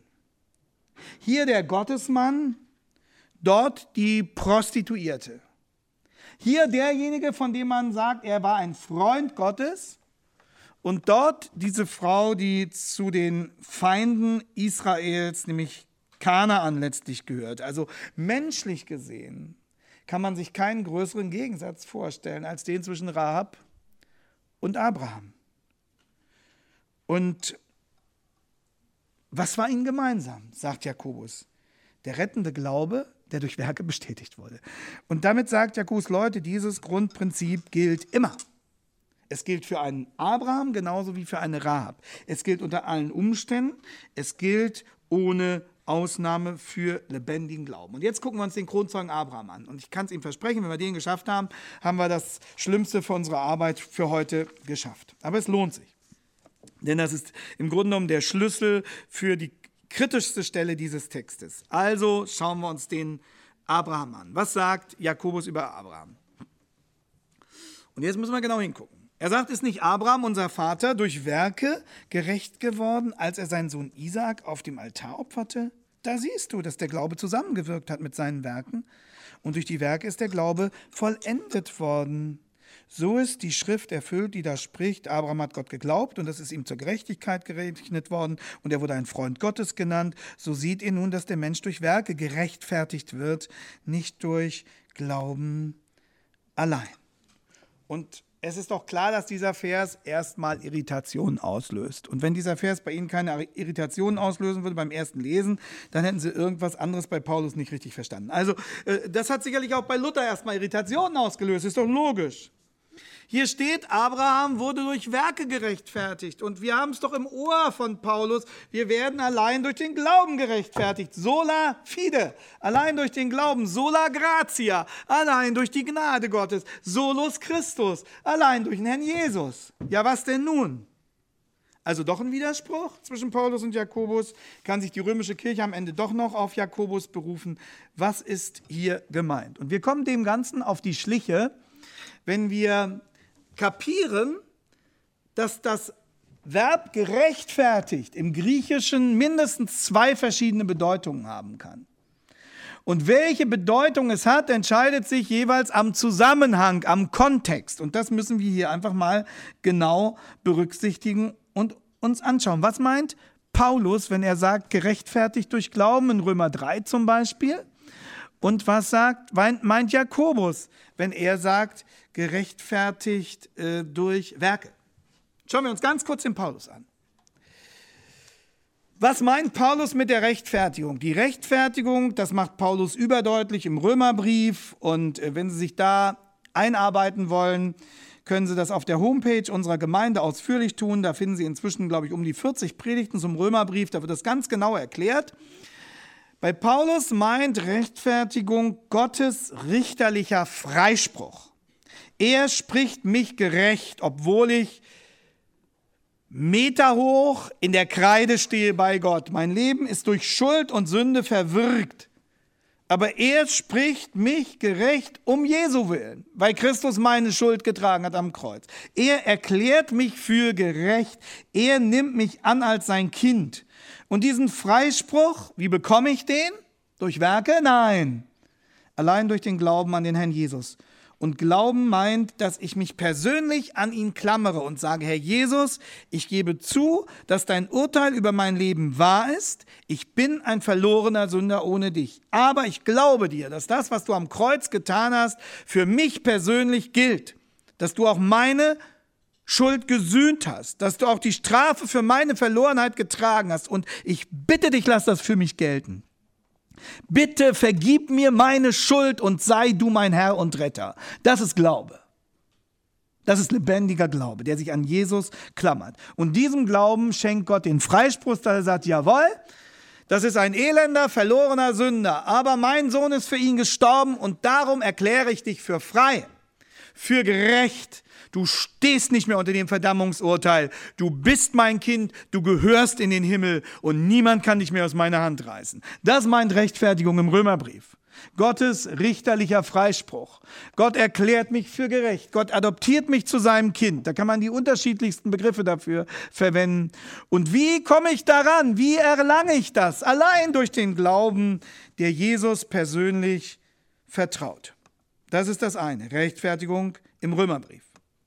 S1: Hier der Gottesmann, dort die Prostituierte. Hier derjenige, von dem man sagt, er war ein Freund Gottes. Und dort diese Frau, die zu den Feinden Israels, nämlich Kanaan letztlich gehört. Also menschlich gesehen kann man sich keinen größeren Gegensatz vorstellen als den zwischen Rahab und Abraham. Und was war ihnen gemeinsam, sagt Jakobus? Der rettende Glaube, der durch Werke bestätigt wurde. Und damit sagt Jakobus, Leute, dieses Grundprinzip gilt immer. Es gilt für einen Abraham genauso wie für eine Rahab. Es gilt unter allen Umständen. Es gilt ohne Ausnahme für lebendigen Glauben. Und jetzt gucken wir uns den Kronzeugen Abraham an. Und ich kann es ihm versprechen, wenn wir den geschafft haben, haben wir das Schlimmste für unsere Arbeit für heute geschafft. Aber es lohnt sich. Denn das ist im Grunde genommen der Schlüssel für die kritischste Stelle dieses Textes. Also schauen wir uns den Abraham an. Was sagt Jakobus über Abraham? Und jetzt müssen wir genau hingucken. Er sagt, ist nicht Abraham, unser Vater, durch Werke gerecht geworden, als er seinen Sohn Isaak auf dem Altar opferte? Da siehst du, dass der Glaube zusammengewirkt hat mit seinen Werken. Und durch die Werke ist der Glaube vollendet worden. So ist die Schrift erfüllt, die da spricht, Abraham hat Gott geglaubt und das ist ihm zur Gerechtigkeit gerechnet worden und er wurde ein Freund Gottes genannt. So seht ihr nun, dass der Mensch durch Werke gerechtfertigt wird, nicht durch Glauben allein. Und es ist doch klar, dass dieser Vers erstmal Irritationen auslöst. Und wenn dieser Vers bei Ihnen keine Irritationen auslösen würde beim ersten Lesen, dann hätten Sie irgendwas anderes bei Paulus nicht richtig verstanden. Also das hat sicherlich auch bei Luther erstmal Irritationen ausgelöst, ist doch logisch. Hier steht, Abraham wurde durch Werke gerechtfertigt. Und wir haben es doch im Ohr von Paulus, wir werden allein durch den Glauben gerechtfertigt. Sola fide, allein durch den Glauben. Sola gratia, allein durch die Gnade Gottes. Solus Christus, allein durch den Herrn Jesus. Ja, was denn nun? Also doch ein Widerspruch zwischen Paulus und Jakobus. Kann sich die römische Kirche am Ende doch noch auf Jakobus berufen? Was ist hier gemeint? Und wir kommen dem Ganzen auf die Schliche, wenn wir kapieren, dass das Verb gerechtfertigt im Griechischen mindestens 2 verschiedene Bedeutungen haben kann. Und welche Bedeutung es hat, entscheidet sich jeweils am Zusammenhang, am Kontext. Und das müssen wir hier einfach mal genau berücksichtigen und uns anschauen. Was meint Paulus, wenn er sagt, gerechtfertigt durch Glauben, in Römer 3 zum Beispiel? Und was meint Jakobus, wenn er sagt, gerechtfertigt durch Werke? Schauen wir uns ganz kurz den Paulus an. Was meint Paulus mit der Rechtfertigung? Die Rechtfertigung, das macht Paulus überdeutlich im Römerbrief. Und wenn Sie sich da einarbeiten wollen, können Sie das auf der Homepage unserer Gemeinde ausführlich tun. Da finden Sie inzwischen, glaube ich, um die 40 Predigten zum Römerbrief. Da wird das ganz genau erklärt. Bei Paulus meint Rechtfertigung Gottes richterlicher Freispruch. Er spricht mich gerecht, obwohl ich meterhoch in der Kreide stehe bei Gott. Mein Leben ist durch Schuld und Sünde verwirkt. Aber er spricht mich gerecht um Jesu willen, weil Christus meine Schuld getragen hat am Kreuz. Er erklärt mich für gerecht. Er nimmt mich an als sein Kind. Und diesen Freispruch, wie bekomme ich den? Durch Werke? Nein. Allein durch den Glauben an den Herrn Jesus. Und Glauben meint, dass ich mich persönlich an ihn klammere und sage, Herr Jesus, ich gebe zu, dass dein Urteil über mein Leben wahr ist. Ich bin ein verlorener Sünder ohne dich. Aber ich glaube dir, dass das, was du am Kreuz getan hast, für mich persönlich gilt. Dass du auch meine Schuld gesühnt hast, dass du auch die Strafe für meine Verlorenheit getragen hast. Und ich bitte dich, lass das für mich gelten. Bitte vergib mir meine Schuld und sei du mein Herr und Retter. Das ist Glaube. Das ist lebendiger Glaube, der sich an Jesus klammert. Und diesem Glauben schenkt Gott den Freispruch, dass er sagt, jawohl, das ist ein elender, verlorener Sünder, aber mein Sohn ist für ihn gestorben und darum erkläre ich dich für frei, für gerecht. Du stehst nicht mehr unter dem Verdammungsurteil. Du bist mein Kind, du gehörst in den Himmel und niemand kann dich mehr aus meiner Hand reißen. Das meint Rechtfertigung im Römerbrief. Gottes richterlicher Freispruch. Gott erklärt mich für gerecht. Gott adoptiert mich zu seinem Kind. Da kann man die unterschiedlichsten Begriffe dafür verwenden. Und wie komme ich daran? Wie erlange ich das? Allein durch den Glauben, der Jesus persönlich vertraut. Das ist das eine. Rechtfertigung im Römerbrief.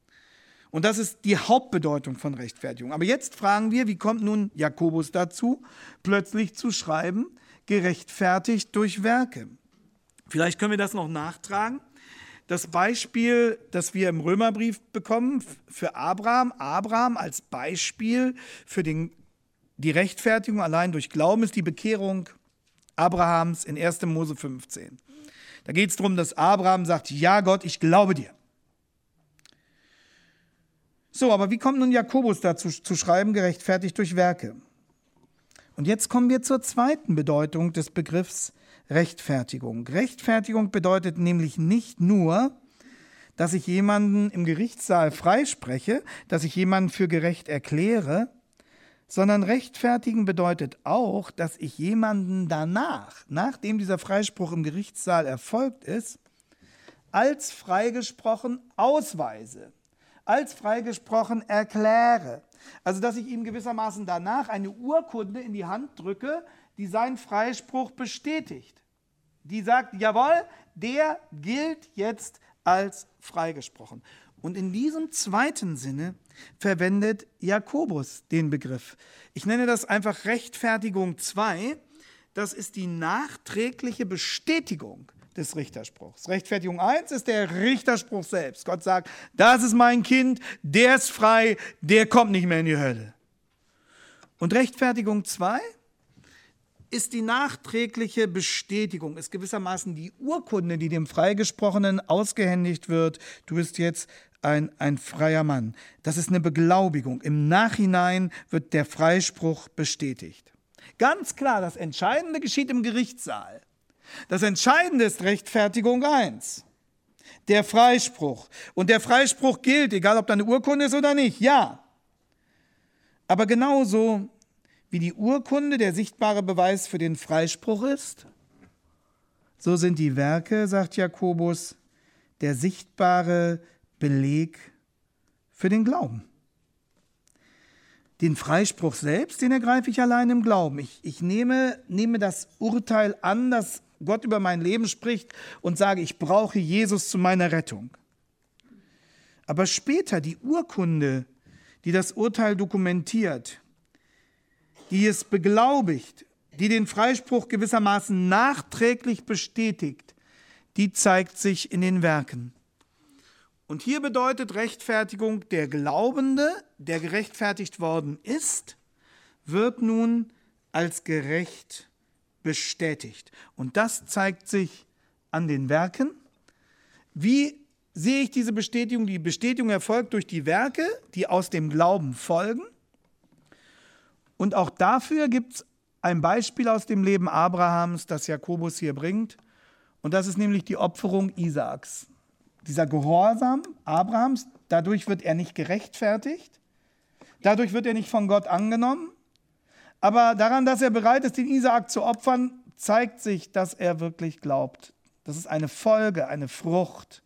S1: Und das ist die Hauptbedeutung von Rechtfertigung. Aber jetzt fragen wir, wie kommt nun Jakobus dazu, plötzlich zu schreiben, gerechtfertigt durch Werke? Vielleicht können wir das noch nachtragen. Das Beispiel, das wir im Römerbrief bekommen für Abraham als Beispiel für die Rechtfertigung allein durch Glauben ist die Bekehrung Abrahams in 1. Mose 15. Da geht es darum, dass Abraham sagt, ja Gott, ich glaube dir. So, aber wie kommt nun Jakobus dazu zu schreiben, gerechtfertigt durch Werke? Und jetzt kommen wir zur zweiten Bedeutung des Begriffs Rechtfertigung. Rechtfertigung bedeutet nämlich nicht nur, dass ich jemanden im Gerichtssaal freispreche, dass ich jemanden für gerecht erkläre, sondern rechtfertigen bedeutet auch, dass ich jemanden danach, nachdem dieser Freispruch im Gerichtssaal erfolgt ist, als freigesprochen ausweise. als freigesprochen erkläre. Also dass ich ihm gewissermaßen danach eine Urkunde in die Hand drücke, die seinen Freispruch bestätigt. Die sagt, jawohl, der gilt jetzt als freigesprochen. Und in diesem zweiten Sinne verwendet Jakobus den Begriff. Ich nenne das einfach Rechtfertigung 2. Das ist die nachträgliche Bestätigung des Richterspruchs. Rechtfertigung 1 ist der Richterspruch selbst. Gott sagt, das ist mein Kind, der ist frei, der kommt nicht mehr in die Hölle. Und Rechtfertigung 2 ist die nachträgliche Bestätigung, ist gewissermaßen die Urkunde, die dem Freigesprochenen ausgehändigt wird. Du bist jetzt ein freier Mann. Das ist eine Beglaubigung. Im Nachhinein wird der Freispruch bestätigt. Ganz klar, das Entscheidende geschieht im Gerichtssaal. Das Entscheidende ist Rechtfertigung 1, der Freispruch. Und der Freispruch gilt, egal ob da eine Urkunde ist oder nicht, ja. Aber genauso wie die Urkunde der sichtbare Beweis für den Freispruch ist, so sind die Werke, sagt Jakobus, der sichtbare Beleg für den Glauben. Den Freispruch selbst, den ergreife ich allein im Glauben. Ich nehme das Urteil an, das Gott über mein Leben spricht und sage, ich brauche Jesus zu meiner Rettung. Aber später die Urkunde, die das Urteil dokumentiert, die es beglaubigt, die den Freispruch gewissermaßen nachträglich bestätigt, die zeigt sich in den Werken. Und hier bedeutet Rechtfertigung, der Glaubende, der gerechtfertigt worden ist, wird nun als gerecht bestätigt. Und das zeigt sich an den Werken. Wie sehe ich diese Bestätigung? Die Bestätigung erfolgt durch die Werke, die aus dem Glauben folgen. Und auch dafür gibt es ein Beispiel aus dem Leben Abrahams, das Jakobus hier bringt. Und das ist nämlich die Opferung Isaaks. Dieser Gehorsam Abrahams, dadurch wird er nicht gerechtfertigt, dadurch wird er nicht von Gott angenommen, aber daran, dass er bereit ist, den Isaak zu opfern, zeigt sich, dass er wirklich glaubt. Das ist eine Folge, eine Frucht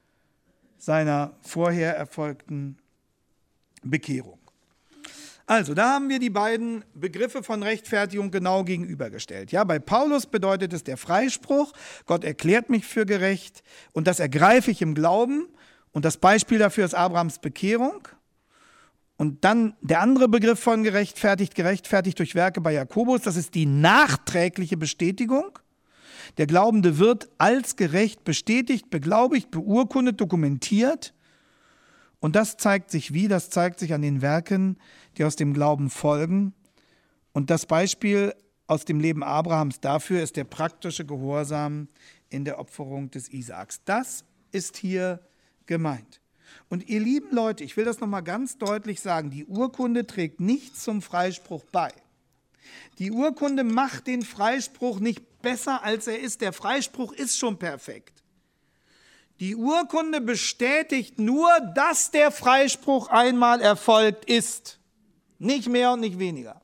S1: seiner vorher erfolgten Bekehrung. Also, da haben wir die beiden Begriffe von Rechtfertigung genau gegenübergestellt. Ja, bei Paulus bedeutet es der Freispruch, Gott erklärt mich für gerecht und das ergreife ich im Glauben und das Beispiel dafür ist Abrahams Bekehrung. Und dann der andere Begriff von gerechtfertigt durch Werke bei Jakobus, das ist die nachträgliche Bestätigung. Der Glaubende wird als gerecht bestätigt, beglaubigt, beurkundet, dokumentiert. Und das zeigt sich wie? Das zeigt sich an den Werken, die aus dem Glauben folgen. Und das Beispiel aus dem Leben Abrahams dafür ist der praktische Gehorsam in der Opferung des Isaaks. Das ist hier gemeint. Und ihr lieben Leute, ich will das nochmal ganz deutlich sagen, die Urkunde trägt nichts zum Freispruch bei. Die Urkunde macht den Freispruch nicht besser, als er ist. Der Freispruch ist schon perfekt. Die Urkunde bestätigt nur, dass der Freispruch einmal erfolgt ist. Nicht mehr und nicht weniger.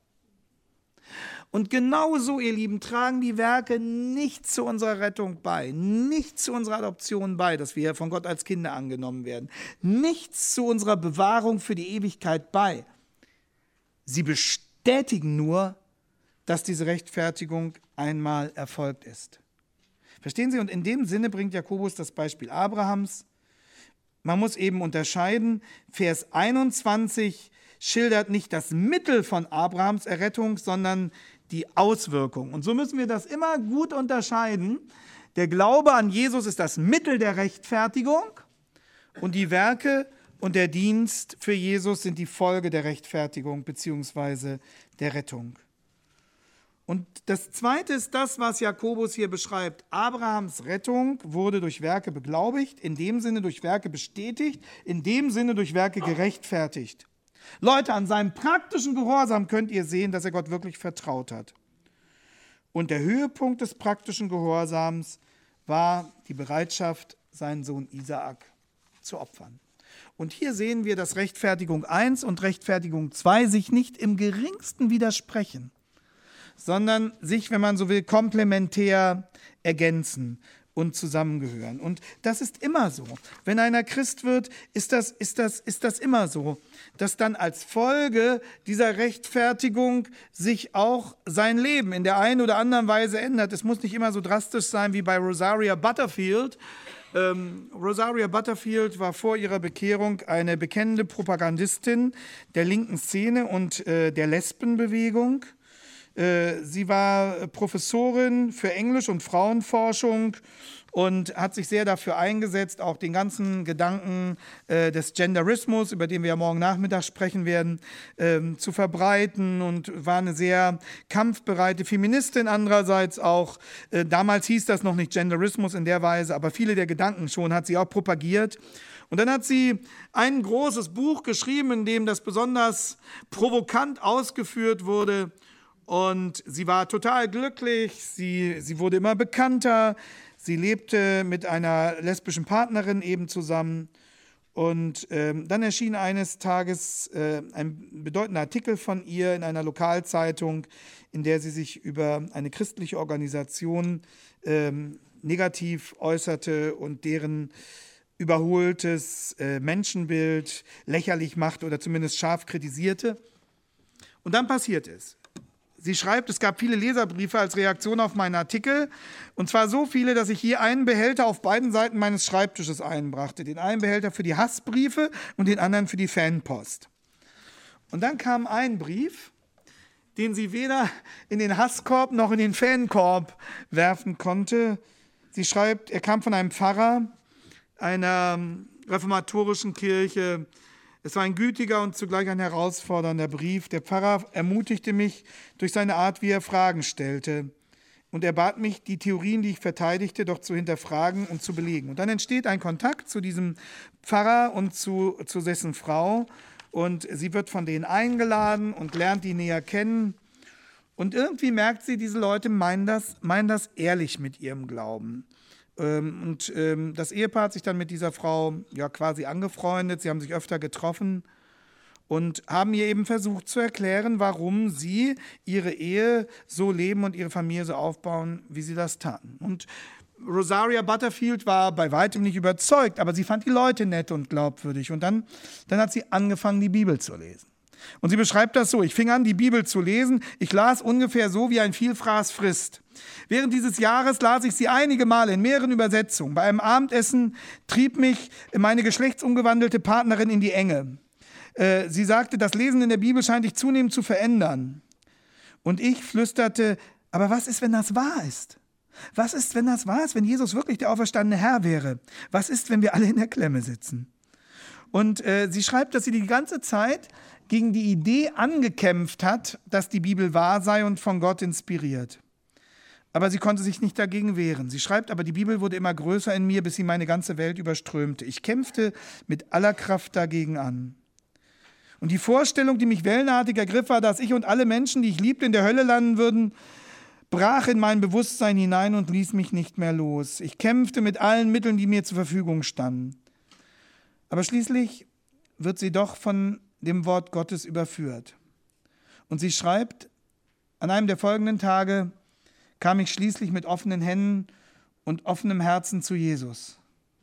S1: Und genauso, ihr Lieben, tragen die Werke nicht zu unserer Rettung bei, nicht zu unserer Adoption bei, dass wir von Gott als Kinder angenommen werden, nichts zu unserer Bewahrung für die Ewigkeit bei. Sie bestätigen nur, dass diese Rechtfertigung einmal erfolgt ist. Verstehen Sie? Und in dem Sinne bringt Jakobus das Beispiel Abrahams. Man muss eben unterscheiden, Vers 21 schildert nicht das Mittel von Abrahams Errettung, sondern die Auswirkung. Und so müssen wir das immer gut unterscheiden. Der Glaube an Jesus ist das Mittel der Rechtfertigung und die Werke und der Dienst für Jesus sind die Folge der Rechtfertigung bzw. der Rettung. Und das Zweite ist das, was Jakobus hier beschreibt. Abrahams Rettung wurde durch Werke beglaubigt, in dem Sinne durch Werke bestätigt, in dem Sinne durch Werke gerechtfertigt. Leute, an seinem praktischen Gehorsam könnt ihr sehen, dass er Gott wirklich vertraut hat. Und der Höhepunkt des praktischen Gehorsams war die Bereitschaft, seinen Sohn Isaak zu opfern. Und hier sehen wir, dass Rechtfertigung 1 und Rechtfertigung 2 sich nicht im geringsten widersprechen, sondern sich, wenn man so will, komplementär ergänzen. und zusammengehören. Und das ist immer so. Wenn einer Christ wird, ist das immer so, dass dann als Folge dieser Rechtfertigung sich auch sein Leben in der einen oder anderen Weise ändert. Es muss nicht immer so drastisch sein wie bei Rosaria Butterfield. Rosaria Butterfield war vor ihrer Bekehrung eine bekennende Propagandistin der linken Szene und der Lesbenbewegung. Sie war Professorin für Englisch- und Frauenforschung und hat sich sehr dafür eingesetzt, auch den ganzen Gedanken des Genderismus, über den wir ja morgen Nachmittag sprechen werden, zu verbreiten, und war eine sehr kampfbereite Feministin andererseits auch. Damals hieß das noch nicht Genderismus in der Weise, aber viele der Gedanken schon hat sie auch propagiert. Und dann hat sie ein großes Buch geschrieben, in dem das besonders provokant ausgeführt wurde. Und sie war total glücklich, sie wurde immer bekannter, sie lebte mit einer lesbischen Partnerin eben zusammen. Und dann erschien eines Tages ein bedeutender Artikel von ihr in einer Lokalzeitung, in der sie sich über eine christliche Organisation negativ äußerte und deren überholtes Menschenbild lächerlich machte oder zumindest scharf kritisierte. Und dann passiert es. Sie schreibt, es gab viele Leserbriefe als Reaktion auf meinen Artikel, und zwar so viele, dass ich je einen Behälter auf beiden Seiten meines Schreibtisches einbrachte. Den einen Behälter für die Hassbriefe und den anderen für die Fanpost. Und dann kam ein Brief, den sie weder in den Hasskorb noch in den Fankorb werfen konnte. Sie schreibt, er kam von einem Pfarrer einer reformatorischen Kirche. Es war ein gütiger und zugleich ein herausfordernder Brief. Der Pfarrer ermutigte mich durch seine Art, wie er Fragen stellte. Und er bat mich, die Theorien, die ich verteidigte, doch zu hinterfragen und zu belegen. Und dann entsteht ein Kontakt zu diesem Pfarrer und zu dessen Frau. Und sie wird von denen eingeladen und lernt die näher kennen. Und irgendwie merkt sie, diese Leute meinen das ehrlich mit ihrem Glauben. Und das Ehepaar hat sich dann mit dieser Frau ja quasi angefreundet. Sie haben sich öfter getroffen und haben ihr eben versucht zu erklären, warum sie ihre Ehe so leben und ihre Familie so aufbauen, wie sie das taten. Und Rosaria Butterfield war bei weitem nicht überzeugt, aber sie fand die Leute nett und glaubwürdig. Und dann hat sie angefangen, die Bibel zu lesen. Und sie beschreibt das so: Ich fing an, die Bibel zu lesen. Ich las ungefähr so, wie ein Vielfraß frisst. Während dieses Jahres las ich sie einige Male in mehreren Übersetzungen. Bei einem Abendessen trieb mich meine geschlechtsumgewandelte Partnerin in die Enge. Sie sagte, das Lesen in der Bibel scheint dich zunehmend zu verändern. Und ich flüsterte, aber was ist, wenn das wahr ist? Was ist, wenn das wahr ist, wenn Jesus wirklich der auferstandene Herr wäre? Was ist, wenn wir alle in der Klemme sitzen? Und sie schreibt, dass sie die ganze Zeit gegen die Idee angekämpft hat, dass die Bibel wahr sei und von Gott inspiriert. Aber sie konnte sich nicht dagegen wehren. Sie schreibt, aber die Bibel wurde immer größer in mir, bis sie meine ganze Welt überströmte. Ich kämpfte mit aller Kraft dagegen an. Und die Vorstellung, die mich wellenartig ergriff, war, dass ich und alle Menschen, die ich liebte, in der Hölle landen würden, brach in mein Bewusstsein hinein und ließ mich nicht mehr los. Ich kämpfte mit allen Mitteln, die mir zur Verfügung standen. Aber schließlich wird sie doch von dem Wort Gottes überführt. Und sie schreibt, an einem der folgenden Tage kam ich schließlich mit offenen Händen und offenem Herzen zu Jesus.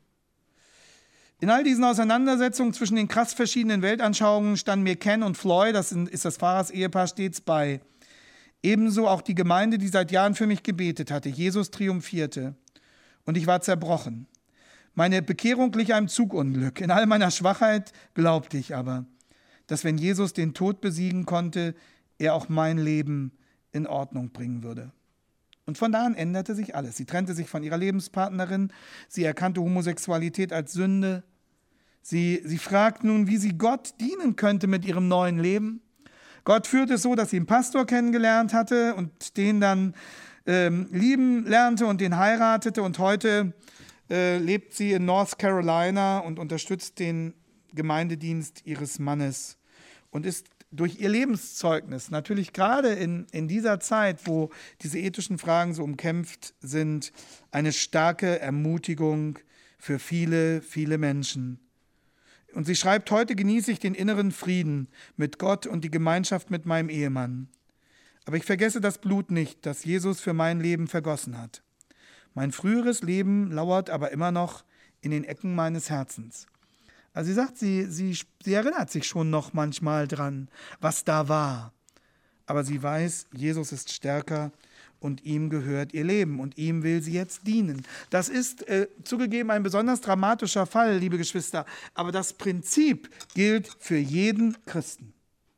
S1: In all diesen Auseinandersetzungen zwischen den krass verschiedenen Weltanschauungen standen mir Ken und Floyd, das ist das Pfarrersehepaar, stets bei. Ebenso auch die Gemeinde, die seit Jahren für mich gebetet hatte. Jesus triumphierte und ich war zerbrochen. Meine Bekehrung glich einem Zugunglück. In all meiner Schwachheit glaubte ich aber, dass wenn Jesus den Tod besiegen konnte, er auch mein Leben in Ordnung bringen würde. Und von da an änderte sich alles. Sie trennte sich von ihrer Lebenspartnerin, sie erkannte Homosexualität als Sünde. Sie fragt nun, wie sie Gott dienen könnte mit ihrem neuen Leben. Gott führte es so, dass sie einen Pastor kennengelernt hatte und den dann lieben lernte und den heiratete. Und heute lebt sie in North Carolina und unterstützt den Gemeindedienst ihres Mannes und ist durch ihr Lebenszeugnis, natürlich gerade in dieser Zeit, wo diese ethischen Fragen so umkämpft sind, eine starke Ermutigung für viele, viele Menschen. Und sie schreibt, heute genieße ich den inneren Frieden mit Gott und die Gemeinschaft mit meinem Ehemann. Aber ich vergesse das Blut nicht, das Jesus für mein Leben vergossen hat. Mein früheres Leben lauert aber immer noch in den Ecken meines Herzens. Also sie sagt, sie erinnert sich schon noch manchmal dran, was da war. Aber sie weiß, Jesus ist stärker und ihm gehört ihr Leben und ihm will sie jetzt dienen. Das ist zugegeben ein besonders dramatischer Fall, liebe Geschwister, aber das Prinzip gilt für jeden Christen.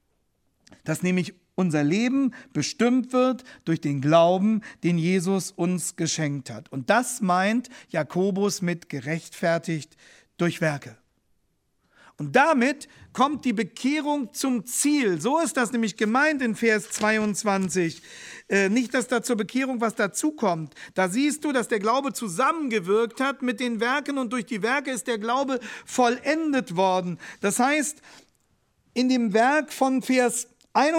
S1: Dass nämlich unser Leben bestimmt wird durch den Glauben, den Jesus uns geschenkt hat. Und das meint Jakobus mit gerechtfertigt durch Werke. Und damit kommt die Bekehrung zum Ziel. So ist das nämlich gemeint in Vers 22. Nicht, dass da zur Bekehrung was dazukommt. Da siehst du, dass der Glaube zusammengewirkt hat mit den Werken und durch die Werke ist der Glaube vollendet worden. Das heißt, in dem Werk von Vers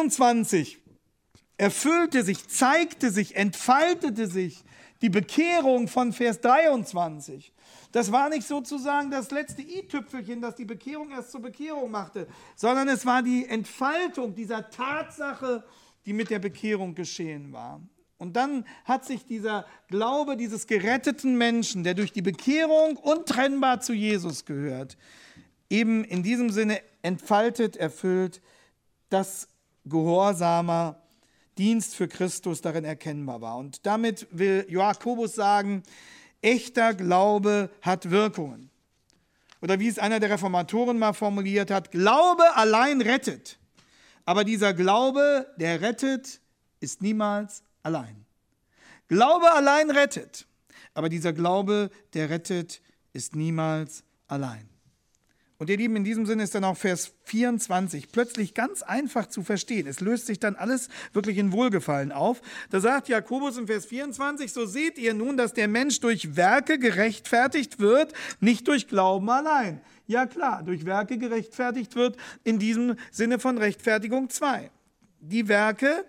S1: 21 erfüllte sich, zeigte sich, entfaltete sich die Bekehrung von Vers 23. Das war nicht sozusagen das letzte i-Tüpfelchen, das die Bekehrung erst zur Bekehrung machte, sondern es war die Entfaltung dieser Tatsache, die mit der Bekehrung geschehen war. Und dann hat sich dieser Glaube dieses geretteten Menschen, der durch die Bekehrung untrennbar zu Jesus gehört, eben in diesem Sinne entfaltet, erfüllt, dass gehorsamer Dienst für Christus darin erkennbar war. Und damit will Jakobus sagen, echter Glaube hat Wirkungen. Oder wie es einer der Reformatoren mal formuliert hat, Glaube allein rettet. Aber dieser Glaube, der rettet, ist niemals allein. Glaube allein rettet. Aber dieser Glaube, der rettet, ist niemals allein. Und ihr Lieben, in diesem Sinne ist dann auch Vers 24 plötzlich ganz einfach zu verstehen. Es löst sich dann alles wirklich in Wohlgefallen auf. Da sagt Jakobus in Vers 24, so seht ihr nun, dass der Mensch durch Werke gerechtfertigt wird, nicht durch Glauben allein. Ja klar, durch Werke gerechtfertigt wird in diesem Sinne von Rechtfertigung 2. Die Werke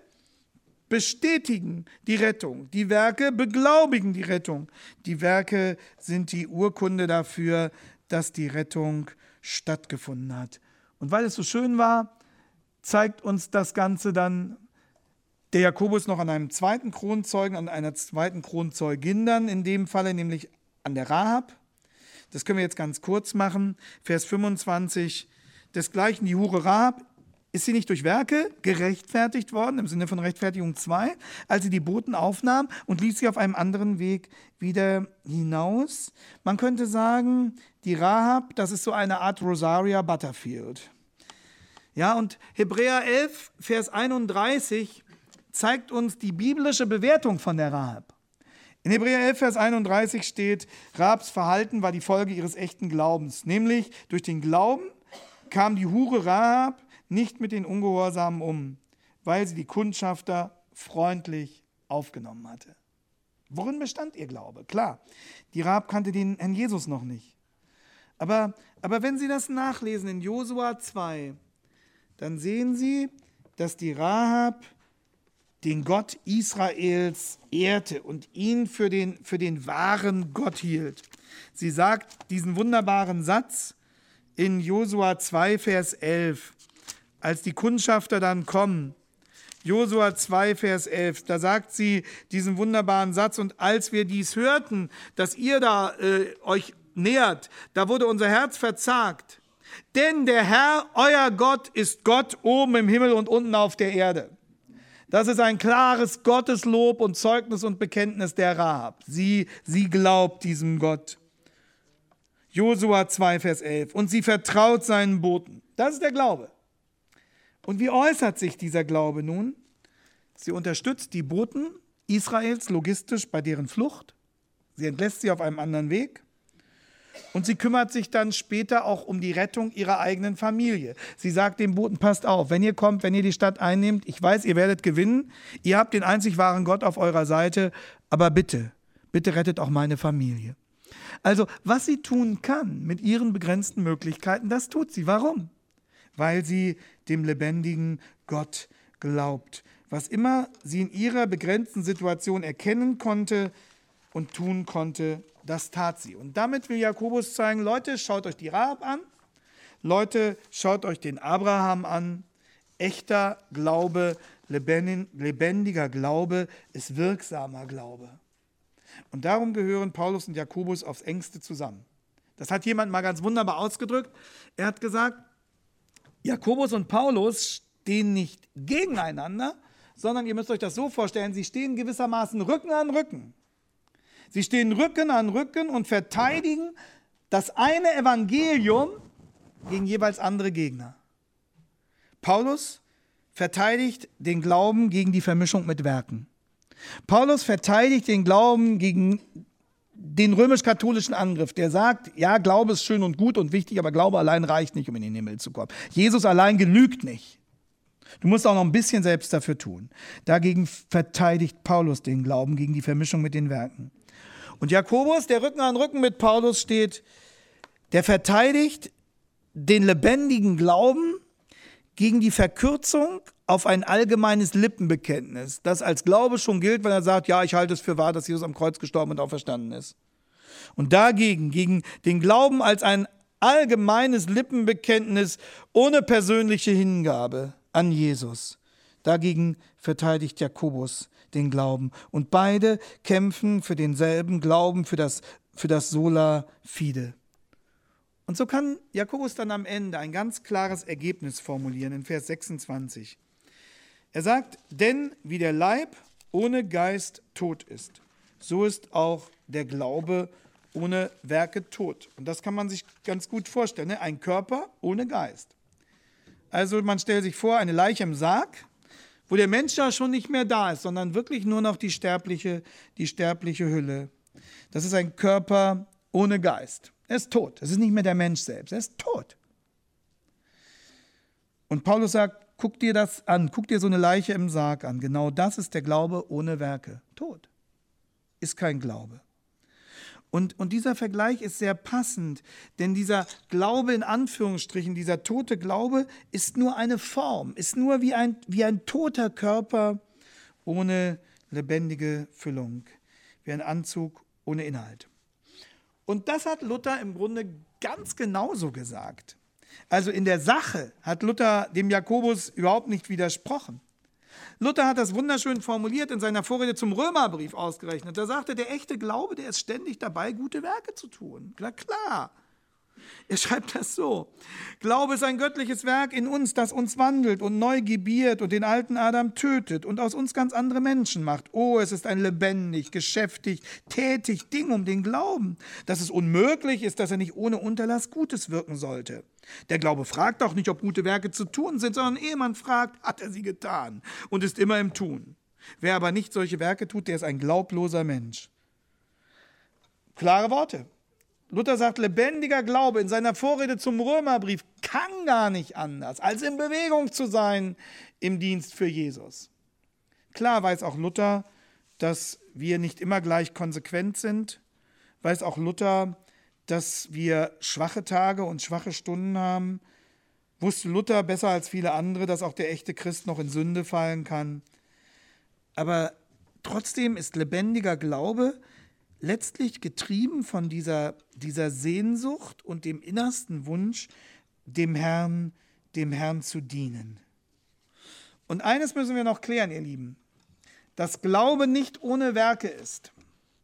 S1: bestätigen die Rettung. Die Werke beglaubigen die Rettung. Die Werke sind die Urkunde dafür, dass die Rettung stattgefunden hat. Und weil es so schön war, zeigt uns das Ganze dann der Jakobus noch an einem zweiten Kronzeugen, an einer zweiten Kronzeugin dann, in dem Falle nämlich an der Rahab. Das können wir jetzt ganz kurz machen. Vers 25, desgleichen die Hure Rahab, ist sie nicht durch Werke gerechtfertigt worden, im Sinne von Rechtfertigung 2, als sie die Boten aufnahm und ließ sie auf einem anderen Weg wieder hinaus? Man könnte sagen, die Rahab, das ist so eine Art Rosaria Butterfield. Ja, und Hebräer 11, Vers 31 zeigt uns die biblische Bewertung von der Rahab. In Hebräer 11, Vers 31 steht, Rahabs Verhalten war die Folge ihres echten Glaubens. Nämlich durch den Glauben kam die Hure Rahab nicht mit den Ungehorsamen um, weil sie die Kundschafter freundlich aufgenommen hatte. Worin bestand ihr Glaube? Klar, die Rahab kannte den Herrn Jesus noch nicht. Aber wenn Sie das nachlesen in Josua 2, dann sehen Sie, dass die Rahab den Gott Israels ehrte und ihn für den wahren Gott hielt. Sie sagt diesen wunderbaren Satz in Josua 2, Vers 11, als die Kundschafter dann kommen. Josua 2, Vers 11, da sagt sie diesen wunderbaren Satz, und als wir dies hörten, dass ihr da euch nähert, da wurde unser Herz verzagt. Denn der Herr, euer Gott, ist Gott oben im Himmel und unten auf der Erde. Das ist ein klares Gotteslob und Zeugnis und Bekenntnis der Rahab. Sie glaubt diesem Gott. Josua 2, Vers 11. Und sie vertraut seinen Boten. Das ist der Glaube. Und wie äußert sich dieser Glaube nun? Sie unterstützt die Boten Israels logistisch bei deren Flucht. Sie entlässt sie auf einem anderen Weg. Und sie kümmert sich dann später auch um die Rettung ihrer eigenen Familie. Sie sagt dem Boten, passt auf, wenn ihr kommt, wenn ihr die Stadt einnehmt, ich weiß, ihr werdet gewinnen, ihr habt den einzig wahren Gott auf eurer Seite, aber bitte rettet auch meine Familie. Also, was sie tun kann mit ihren begrenzten Möglichkeiten, das tut sie. Warum? Weil sie dem lebendigen Gott glaubt. Was immer sie in ihrer begrenzten Situation erkennen konnte und tun konnte, das tat sie. Und damit will Jakobus zeigen, Leute, schaut euch die Rahab an. Leute, schaut euch den Abraham an. Echter Glaube, lebendiger Glaube ist wirksamer Glaube. Und darum gehören Paulus und Jakobus aufs engste zusammen. Das hat jemand mal ganz wunderbar ausgedrückt. Er hat gesagt, Jakobus und Paulus stehen nicht gegeneinander, sondern ihr müsst euch das so vorstellen, sie stehen gewissermaßen Rücken an Rücken. Sie stehen Rücken an Rücken und verteidigen das eine Evangelium gegen jeweils andere Gegner. Paulus verteidigt den Glauben gegen die Vermischung mit Werken. Paulus verteidigt den Glauben gegen den römisch-katholischen Angriff, der sagt, ja, Glaube ist schön und gut und wichtig, aber Glaube allein reicht nicht, um in den Himmel zu kommen. Jesus allein genügt nicht. Du musst auch noch ein bisschen selbst dafür tun. Dagegen verteidigt Paulus den Glauben gegen die Vermischung mit den Werken. Und Jakobus, der Rücken an Rücken mit Paulus steht, der verteidigt den lebendigen Glauben gegen die Verkürzung auf ein allgemeines Lippenbekenntnis, das als Glaube schon gilt, wenn er sagt, ja, ich halte es für wahr, dass Jesus am Kreuz gestorben und auferstanden ist. Und dagegen, gegen den Glauben als ein allgemeines Lippenbekenntnis ohne persönliche Hingabe an Jesus, dagegen verteidigt Jakobus den Glauben. Und beide kämpfen für denselben Glauben, für das Sola Fide. Und so kann Jakobus dann am Ende ein ganz klares Ergebnis formulieren in Vers 26. Er sagt, denn wie der Leib ohne Geist tot ist, so ist auch der Glaube ohne Werke tot. Und das kann man sich ganz gut vorstellen, ne? Ein Körper ohne Geist. Also man stellt sich vor, eine Leiche im Sarg, wo der Mensch ja schon nicht mehr da ist, sondern wirklich nur noch die sterbliche Hülle. Das ist ein Körper ohne Geist. Er ist tot. Das ist nicht mehr der Mensch selbst. Er ist tot. Und Paulus sagt, guck dir das an. Guck dir so eine Leiche im Sarg an. Genau das ist der Glaube ohne Werke. Tot. Ist kein Glaube. Und dieser Vergleich ist sehr passend, denn dieser Glaube in Anführungsstrichen, dieser tote Glaube ist nur eine Form, ist nur wie ein toter Körper ohne lebendige Füllung, wie ein Anzug ohne Inhalt. Und das hat Luther im Grunde ganz genauso gesagt. Also in der Sache hat Luther dem Jakobus überhaupt nicht widersprochen. Luther hat das wunderschön formuliert in seiner Vorrede zum Römerbrief ausgerechnet. Da sagte, der echte Glaube, der ist ständig dabei, gute Werke zu tun. Na klar. Er schreibt das so. Glaube ist ein göttliches Werk in uns, das uns wandelt und neu gebiert und den alten Adam tötet und aus uns ganz andere Menschen macht. Oh, es ist ein lebendig, geschäftig, tätig Ding um den Glauben, dass es unmöglich ist, dass er nicht ohne Unterlass Gutes wirken sollte. Der Glaube fragt auch nicht, ob gute Werke zu tun sind, sondern ehe man fragt, hat er sie getan und ist immer im Tun. Wer aber nicht solche Werke tut, der ist ein glaubloser Mensch. Klare Worte. Luther sagt, lebendiger Glaube in seiner Vorrede zum Römerbrief kann gar nicht anders, als in Bewegung zu sein im Dienst für Jesus. Klar weiß auch Luther, dass wir nicht immer gleich konsequent sind, weiß auch Luther, dass wir schwache Tage und schwache Stunden haben, wusste Luther besser als viele andere, dass auch der echte Christ noch in Sünde fallen kann. Aber trotzdem ist lebendiger Glaube letztlich getrieben von dieser Sehnsucht und dem innersten Wunsch, dem Herrn zu dienen. Und eines müssen wir noch klären, ihr Lieben. Dass Glaube nicht ohne Werke ist,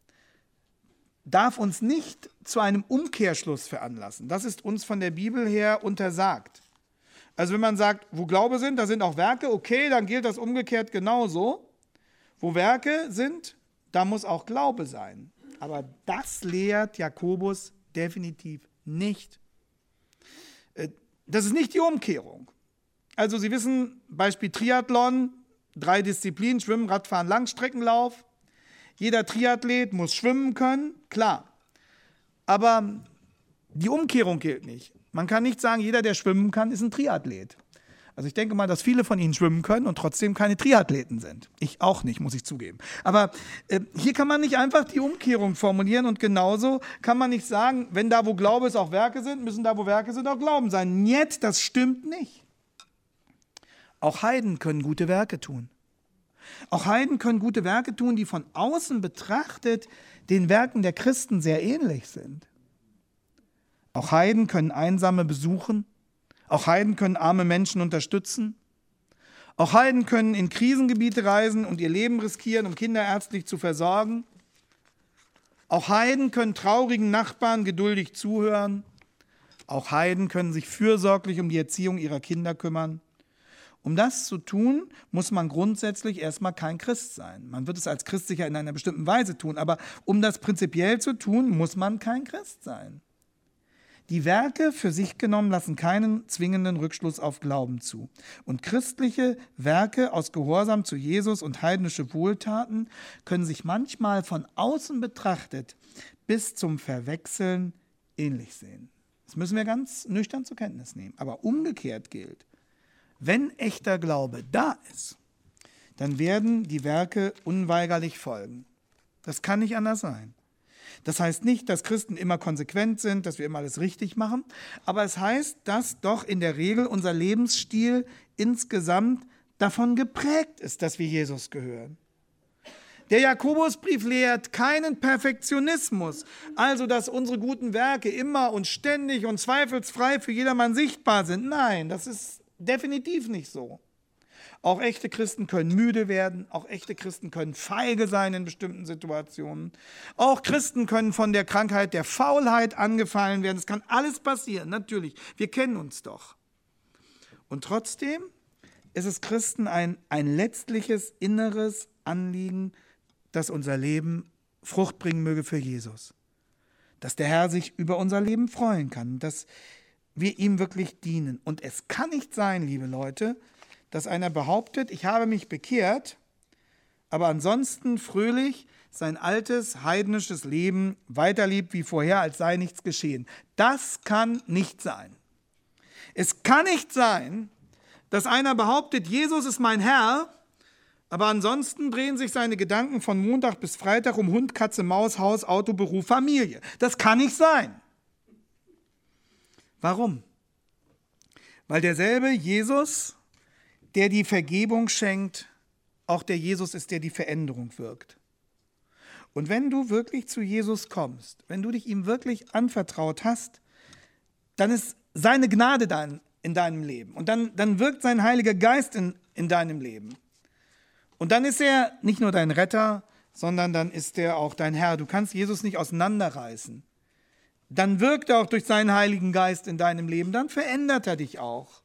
S1: darf uns nicht zu einem Umkehrschluss veranlassen. Das ist uns von der Bibel her untersagt. Also wenn man sagt, wo Glaube sind, da sind auch Werke, okay, dann gilt das umgekehrt genauso. Wo Werke sind, da muss auch Glaube sein. Aber das lehrt Jakobus definitiv nicht. Das ist nicht die Umkehrung. Also Sie wissen, Beispiel Triathlon, 3 Disziplinen, Schwimmen, Radfahren, Langstreckenlauf. Jeder Triathlet muss schwimmen können, klar. Aber die Umkehrung gilt nicht. Man kann nicht sagen, jeder, der schwimmen kann, ist ein Triathlet. Also ich denke mal, dass viele von Ihnen schwimmen können und trotzdem keine Triathleten sind. Ich auch nicht, muss ich zugeben. Aber hier kann man nicht einfach die Umkehrung formulieren und genauso kann man nicht sagen, wenn da, wo Glaube ist, auch Werke sind, müssen da, wo Werke sind, auch Glauben sein. Niet, das stimmt nicht. Auch Heiden können gute Werke tun. Auch Heiden können gute Werke tun, die von außen betrachtet den Werken der Christen sehr ähnlich sind. Auch Heiden können Einsame besuchen. Auch Heiden können arme Menschen unterstützen. Auch Heiden können in Krisengebiete reisen und ihr Leben riskieren, um Kinder ärztlich zu versorgen. Auch Heiden können traurigen Nachbarn geduldig zuhören. Auch Heiden können sich fürsorglich um die Erziehung ihrer Kinder kümmern. Um das zu tun, muss man grundsätzlich erstmal kein Christ sein. Man wird es als Christ sicher in einer bestimmten Weise tun, aber um das prinzipiell zu tun, muss man kein Christ sein. Die Werke für sich genommen lassen keinen zwingenden Rückschluss auf Glauben zu. Und christliche Werke aus Gehorsam zu Jesus und heidnische Wohltaten können sich manchmal von außen betrachtet bis zum Verwechseln ähnlich sehen. Das müssen wir ganz nüchtern zur Kenntnis nehmen. Aber umgekehrt gilt, wenn echter Glaube da ist, dann werden die Werke unweigerlich folgen. Das kann nicht anders sein. Das heißt nicht, dass Christen immer konsequent sind, dass wir immer alles richtig machen, aber es heißt, dass doch in der Regel unser Lebensstil insgesamt davon geprägt ist, dass wir Jesus gehören. Der Jakobusbrief lehrt keinen Perfektionismus, also dass unsere guten Werke immer und ständig und zweifelsfrei für jedermann sichtbar sind. Nein, das ist definitiv nicht so. Auch echte Christen können müde werden, auch echte Christen können feige sein in bestimmten Situationen. Auch Christen können von der Krankheit der Faulheit angefallen werden. Das kann alles passieren, natürlich. Wir kennen uns doch. Und trotzdem ist es Christen ein letztliches inneres Anliegen, dass unser Leben Frucht bringen möge für Jesus. Dass der Herr sich über unser Leben freuen kann, dass wir ihm wirklich dienen. Und es kann nicht sein, liebe Leute, dass einer behauptet, ich habe mich bekehrt, aber ansonsten fröhlich sein altes heidnisches Leben weiterlebt wie vorher, als sei nichts geschehen. Das kann nicht sein. Es kann nicht sein, dass einer behauptet, Jesus ist mein Herr, aber ansonsten drehen sich seine Gedanken von Montag bis Freitag um Hund, Katze, Maus, Haus, Auto, Beruf, Familie. Das kann nicht sein. Warum? Weil derselbe Jesus, der die Vergebung schenkt, auch der Jesus ist, der die Veränderung wirkt. Und wenn du wirklich zu Jesus kommst, wenn du dich ihm wirklich anvertraut hast, dann ist seine Gnade dann in deinem Leben. Und dann wirkt sein Heiliger Geist in deinem Leben. Und dann ist er nicht nur dein Retter, sondern dann ist er auch dein Herr. Du kannst Jesus nicht auseinanderreißen. Dann wirkt er auch durch seinen Heiligen Geist in deinem Leben. Dann verändert er dich auch.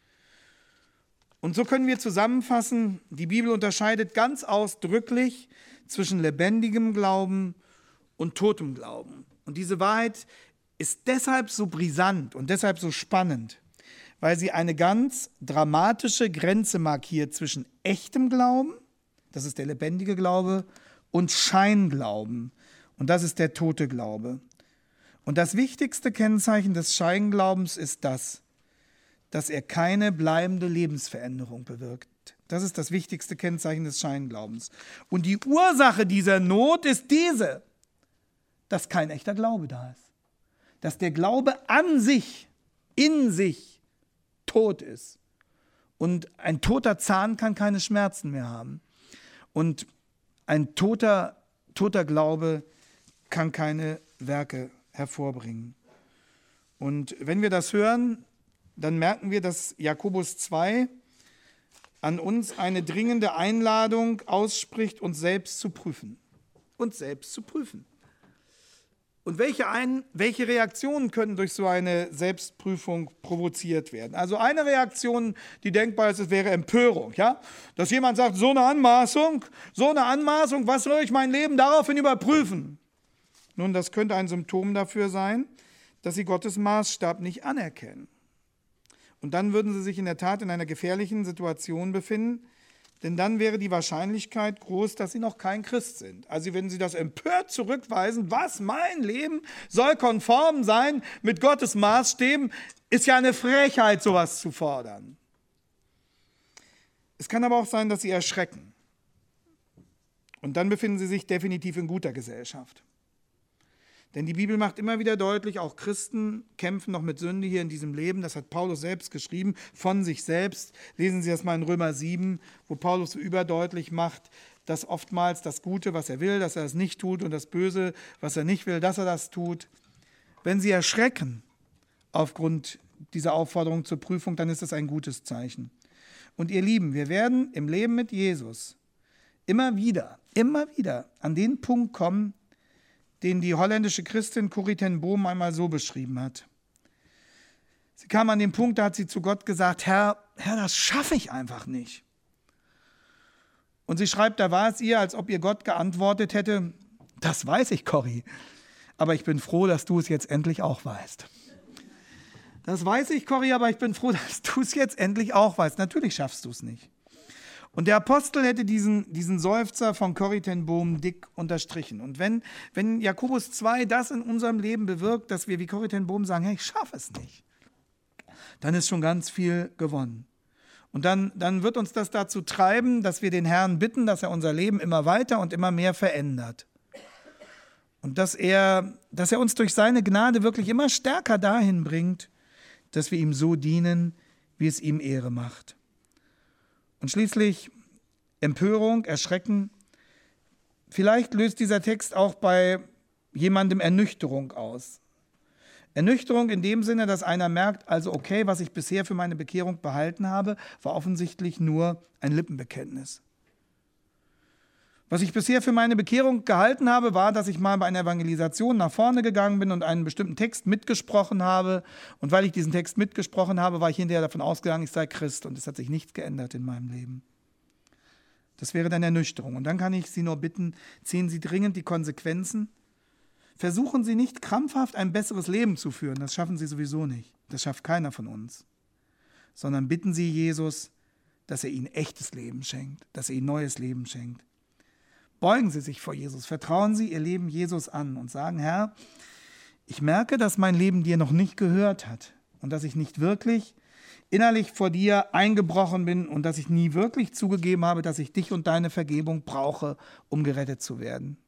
S1: Und so können wir zusammenfassen, die Bibel unterscheidet ganz ausdrücklich zwischen lebendigem Glauben und totem Glauben. Und diese Wahrheit ist deshalb so brisant und deshalb so spannend, weil sie eine ganz dramatische Grenze markiert zwischen echtem Glauben, das ist der lebendige Glaube, und Scheinglauben, und das ist der tote Glaube. Und das wichtigste Kennzeichen des Scheinglaubens ist das, dass er keine bleibende Lebensveränderung bewirkt. Das ist das wichtigste Kennzeichen des Scheinglaubens. Und die Ursache dieser Not ist diese, dass kein echter Glaube da ist. Dass der Glaube an sich, in sich, tot ist. Und ein toter Zahn kann keine Schmerzen mehr haben. Und ein toter Glaube kann keine Werke hervorbringen. Und wenn wir das hören, dann merken wir, dass Jakobus 2 an uns eine dringende Einladung ausspricht, uns selbst zu prüfen. Uns selbst zu prüfen. Und welche Reaktionen können durch so eine Selbstprüfung provoziert werden? Also eine Reaktion, die denkbar ist, wäre Empörung. Ja? Dass jemand sagt, so eine Anmaßung, was soll ich mein Leben daraufhin überprüfen? Nun, das könnte ein Symptom dafür sein, dass sie Gottes Maßstab nicht anerkennen. Und dann würden sie sich in der Tat in einer gefährlichen Situation befinden, denn dann wäre die Wahrscheinlichkeit groß, dass sie noch kein Christ sind. Also wenn sie das empört zurückweisen, was, mein Leben soll konform sein mit Gottes Maßstäben, ist ja eine Frechheit, sowas zu fordern. Es kann aber auch sein, dass sie erschrecken. Und dann befinden sie sich definitiv in guter Gesellschaft. Denn die Bibel macht immer wieder deutlich, auch Christen kämpfen noch mit Sünde hier in diesem Leben. Das hat Paulus selbst geschrieben, von sich selbst. Lesen Sie das mal in Römer 7, wo Paulus so überdeutlich macht, dass oftmals das Gute, was er will, dass er es nicht tut, und das Böse, was er nicht will, dass er das tut. Wenn Sie erschrecken aufgrund dieser Aufforderung zur Prüfung, dann ist das ein gutes Zeichen. Und ihr Lieben, wir werden im Leben mit Jesus immer wieder an den Punkt kommen, den die holländische Christin Corrie ten Boom einmal so beschrieben hat. Sie kam an den Punkt, da hat sie zu Gott gesagt, Herr, das schaffe ich einfach nicht. Und sie schreibt, da war es ihr, als ob ihr Gott geantwortet hätte, das weiß ich, Corrie, aber ich bin froh, dass du es jetzt endlich auch weißt. Das weiß ich, Corrie, aber ich bin froh, dass du es jetzt endlich auch weißt. Natürlich schaffst du es nicht. Und der Apostel hätte diesen Seufzer von Corrie ten Boom dick unterstrichen. Und wenn Jakobus 2 das in unserem Leben bewirkt, dass wir wie Corrie ten Boom sagen, hey, ich schaffe es nicht, dann ist schon ganz viel gewonnen. Und dann wird uns das dazu treiben, dass wir den Herrn bitten, dass er unser Leben immer weiter und immer mehr verändert. Und dass er uns durch seine Gnade wirklich immer stärker dahin bringt, dass wir ihm so dienen, wie es ihm Ehre macht. Und schließlich Empörung, Erschrecken. Vielleicht löst dieser Text auch bei jemandem Ernüchterung aus. Ernüchterung in dem Sinne, dass einer merkt, also okay, was ich bisher für meine Bekehrung behalten habe, war offensichtlich nur ein Lippenbekenntnis. Was ich bisher für meine Bekehrung gehalten habe, war, dass ich mal bei einer Evangelisation nach vorne gegangen bin und einen bestimmten Text mitgesprochen habe. Und weil ich diesen Text mitgesprochen habe, war ich hinterher davon ausgegangen, ich sei Christ. Und es hat sich nichts geändert in meinem Leben. Das wäre dann Ernüchterung. Und dann kann ich Sie nur bitten, ziehen Sie dringend die Konsequenzen. Versuchen Sie nicht krampfhaft ein besseres Leben zu führen. Das schaffen Sie sowieso nicht. Das schafft keiner von uns. Sondern bitten Sie Jesus, dass er Ihnen echtes Leben schenkt, dass er Ihnen neues Leben schenkt. Beugen Sie sich vor Jesus, vertrauen Sie Ihr Leben Jesus an und sagen, Herr, ich merke, dass mein Leben dir noch nicht gehört hat und dass ich nicht wirklich innerlich vor dir eingebrochen bin und dass ich nie wirklich zugegeben habe, dass ich dich und deine Vergebung brauche, um gerettet zu werden.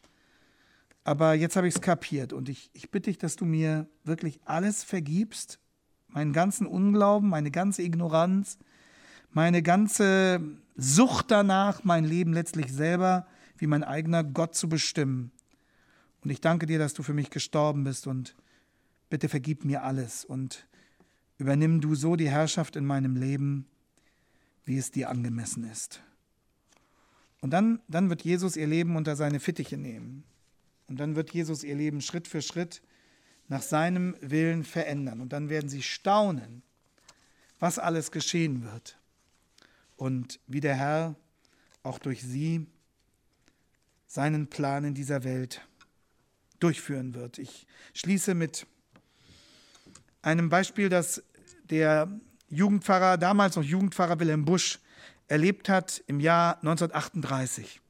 S1: Aber jetzt habe ich es kapiert und ich bitte dich, dass du mir wirklich alles vergibst, meinen ganzen Unglauben, meine ganze Ignoranz, meine ganze Sucht danach, mein Leben letztlich selber wie mein eigener Gott zu bestimmen. Und ich danke dir, dass du für mich gestorben bist und bitte vergib mir alles und übernimm du so die Herrschaft in meinem Leben, wie es dir angemessen ist. Und dann wird Jesus ihr Leben unter seine Fittiche nehmen. Und dann wird Jesus ihr Leben Schritt für Schritt nach seinem Willen verändern. Und dann werden sie staunen, was alles geschehen wird. Und wie der Herr auch durch sie seinen Plan in dieser Welt durchführen wird. Ich schließe mit einem Beispiel, das der Jugendpfarrer, damals noch Jugendpfarrer Wilhelm Busch, erlebt hat im Jahr 1938.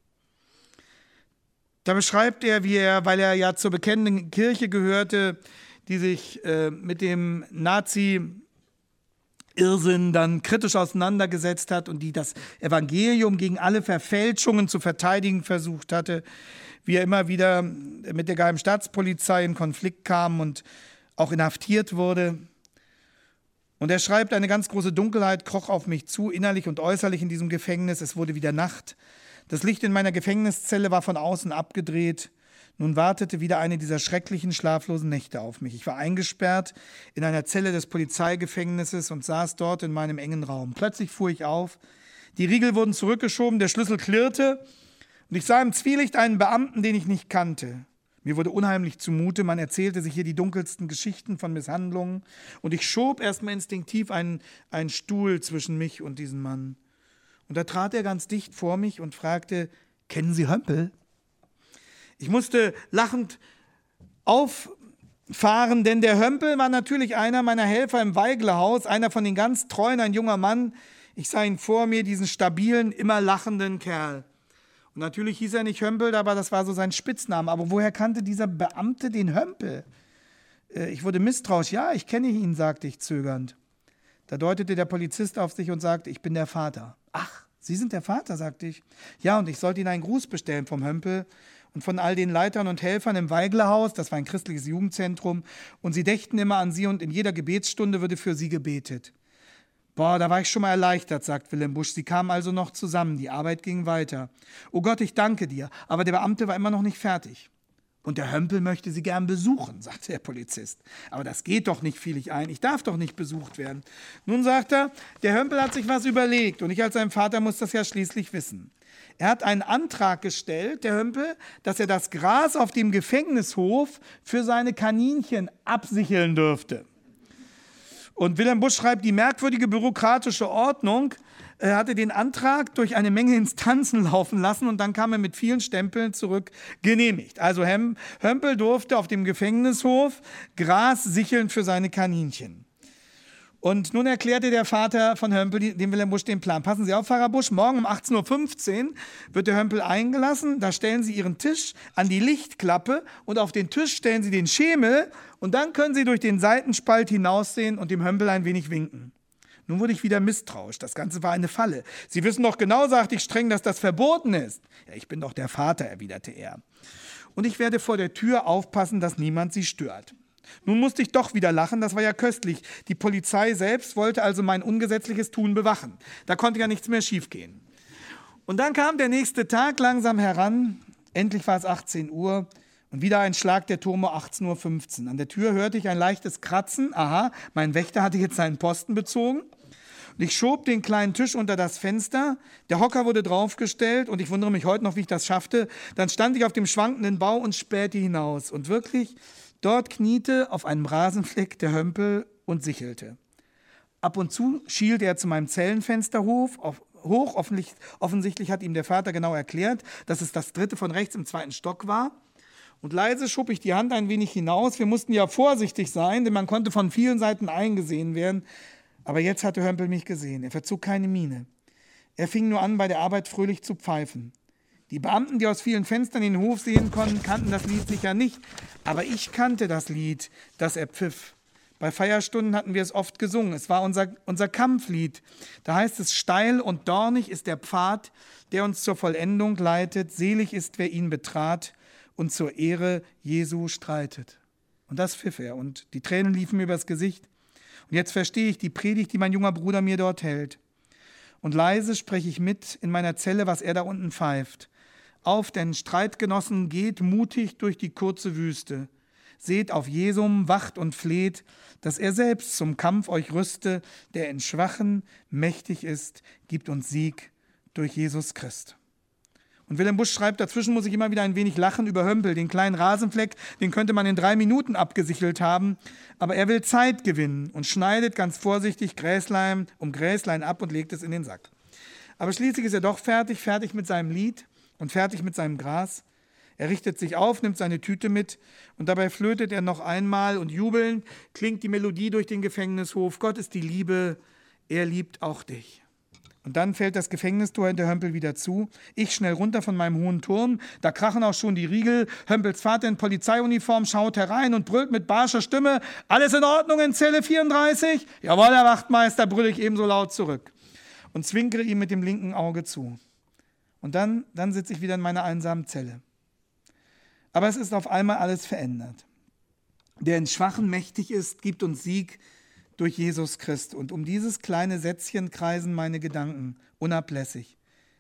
S1: Da beschreibt er, wie er, weil er ja zur bekennenden Kirche gehörte, die sich mit dem Nazi-Irrsinn dann kritisch auseinandergesetzt hat und die das Evangelium gegen alle Verfälschungen zu verteidigen versucht hatte, wie er immer wieder mit der Geheimen Staatspolizei in Konflikt kam und auch inhaftiert wurde. Und er schreibt, eine ganz große Dunkelheit kroch auf mich zu, innerlich und äußerlich in diesem Gefängnis. Es wurde wieder Nacht. Das Licht in meiner Gefängniszelle war von außen abgedreht. Nun wartete wieder eine dieser schrecklichen, schlaflosen Nächte auf mich. Ich war eingesperrt in einer Zelle des Polizeigefängnisses und saß dort in meinem engen Raum. Plötzlich fuhr ich auf. Die Riegel wurden zurückgeschoben, der Schlüssel klirrte und ich sah im Zwielicht einen Beamten, den ich nicht kannte. Mir wurde unheimlich zumute, man erzählte sich hier die dunkelsten Geschichten von Misshandlungen und ich schob erstmal instinktiv einen Stuhl zwischen mich und diesen Mann. Und da trat er ganz dicht vor mich und fragte, kennen Sie Hömpel? Ich musste lachend auffahren, denn der Hömpel war natürlich einer meiner Helfer im Weiglerhaus, einer von den ganz Treuen, ein junger Mann. Ich sah ihn vor mir, diesen stabilen, immer lachenden Kerl. Und natürlich hieß er nicht Hömpel, aber das war so sein Spitzname. Aber woher kannte dieser Beamte den Hömpel? Ich wurde misstrauisch. Ja, ich kenne ihn, sagte ich zögernd. Da deutete der Polizist auf sich und sagte, ich bin der Vater. Ach, Sie sind der Vater, sagte ich. Ja, und ich sollte Ihnen einen Gruß bestellen vom Hömpel und von all den Leitern und Helfern im Weiglerhaus, das war ein christliches Jugendzentrum, und sie dächten immer an Sie und in jeder Gebetsstunde würde für Sie gebetet. Boah, da war ich schon mal erleichtert, sagt Wilhelm Busch. Sie kamen also noch zusammen, die Arbeit ging weiter. Oh Gott, ich danke dir, aber der Beamte war immer noch nicht fertig. Und der Hömpel möchte Sie gern besuchen, sagte der Polizist. Aber das geht doch nicht, fiel ich ein. Ich darf doch nicht besucht werden. Nun sagt er, der Hömpel hat sich was überlegt und ich als sein Vater muss das ja schließlich wissen. Er hat einen Antrag gestellt, der Hömpel, dass er das Gras auf dem Gefängnishof für seine Kaninchen absicheln dürfte. Und Wilhelm Busch schreibt, die merkwürdige bürokratische Ordnung hatte den Antrag durch eine Menge Instanzen laufen lassen und dann kam er mit vielen Stempeln zurück genehmigt. Also Hömpel durfte auf dem Gefängnishof Gras sicheln für seine Kaninchen. Und nun erklärte der Vater von Hömpel dem Wilhelm Busch den Plan. Passen Sie auf, Pfarrer Busch, morgen um 18.15 Uhr wird der Hömpel eingelassen. Da stellen Sie Ihren Tisch an die Lichtklappe und auf den Tisch stellen Sie den Schemel und dann können Sie durch den Seitenspalt hinaussehen und dem Hömpel ein wenig winken. Nun wurde ich wieder misstrauisch. Das Ganze war eine Falle. Sie wissen doch genau, sagte ich streng, dass das verboten ist. Ja, ich bin doch der Vater, erwiderte er. Und ich werde vor der Tür aufpassen, dass niemand Sie stört. Nun musste ich doch wieder lachen, das war ja köstlich. Die Polizei selbst wollte also mein ungesetzliches Tun bewachen. Da konnte ja nichts mehr schiefgehen. Und dann kam der nächste Tag langsam heran. Endlich war es 18 Uhr und wieder ein Schlag der Turme 18.15 Uhr. An der Tür hörte ich ein leichtes Kratzen. Aha, mein Wächter hatte jetzt seinen Posten bezogen. Und ich schob den kleinen Tisch unter das Fenster. Der Hocker wurde draufgestellt und ich wundere mich heute noch, wie ich das schaffte. Dann stand ich auf dem schwankenden Bau und spähte hinaus. Und wirklich, dort kniete auf einem Rasenfleck der Hömpel und sichelte. Ab und zu schielte er zu meinem Zellenfenster hoch. Offensichtlich hat ihm der Vater genau erklärt, dass es das dritte von rechts im 2. Stock war. Und leise schob ich die Hand ein wenig hinaus. Wir mussten ja vorsichtig sein, denn man konnte von vielen Seiten eingesehen werden. Aber jetzt hatte Hömpel mich gesehen. Er verzog keine Miene. Er fing nur an, bei der Arbeit fröhlich zu pfeifen. Die Beamten, die aus vielen Fenstern in den Hof sehen konnten, kannten das Lied sicher nicht. Aber ich kannte das Lied, das er pfiff. Bei Feierstunden hatten wir es oft gesungen. Es war unser Kampflied. Da heißt es, steil und dornig ist der Pfad, der uns zur Vollendung leitet. Selig ist, wer ihn betrat und zur Ehre Jesu streitet. Und das pfiff er und die Tränen liefen mir übers Gesicht. Und jetzt verstehe ich die Predigt, die mein junger Bruder mir dort hält. Und leise spreche ich mit in meiner Zelle, was er da unten pfeift. Auf, denn Streitgenossen, geht mutig durch die kurze Wüste. Seht auf Jesum, wacht und fleht, dass er selbst zum Kampf euch rüste, der in Schwachen mächtig ist, gibt uns Sieg durch Jesus Christ. Und Wilhelm Busch schreibt, dazwischen muss ich immer wieder ein wenig lachen über Hömpel, den kleinen Rasenfleck, den könnte man in 3 Minuten abgesichelt haben, aber er will Zeit gewinnen und schneidet ganz vorsichtig Gräslein um Gräslein ab und legt es in den Sack. Aber schließlich ist er doch fertig mit seinem Lied und fertig mit seinem Gras. Er richtet sich auf, nimmt seine Tüte mit und dabei flötet er noch einmal und jubelnd klingt die Melodie durch den Gefängnishof. Gott ist die Liebe, er liebt auch dich. Und dann fällt das Gefängnistor hinter Hömpel wieder zu. Ich schnell runter von meinem hohen Turm. Da krachen auch schon die Riegel. Hömpels Vater in Polizeiuniform schaut herein und brüllt mit barscher Stimme: Alles in Ordnung in Zelle 34? Jawohl, Herr Wachtmeister, brülle ich ebenso laut zurück und zwinkere ihm mit dem linken Auge zu. Und dann sitze ich wieder in meiner einsamen Zelle. Aber es ist auf einmal alles verändert. Der in Schwachen mächtig ist, gibt uns Sieg durch Jesus Christ. Und um dieses kleine Sätzchen kreisen meine Gedanken unablässig.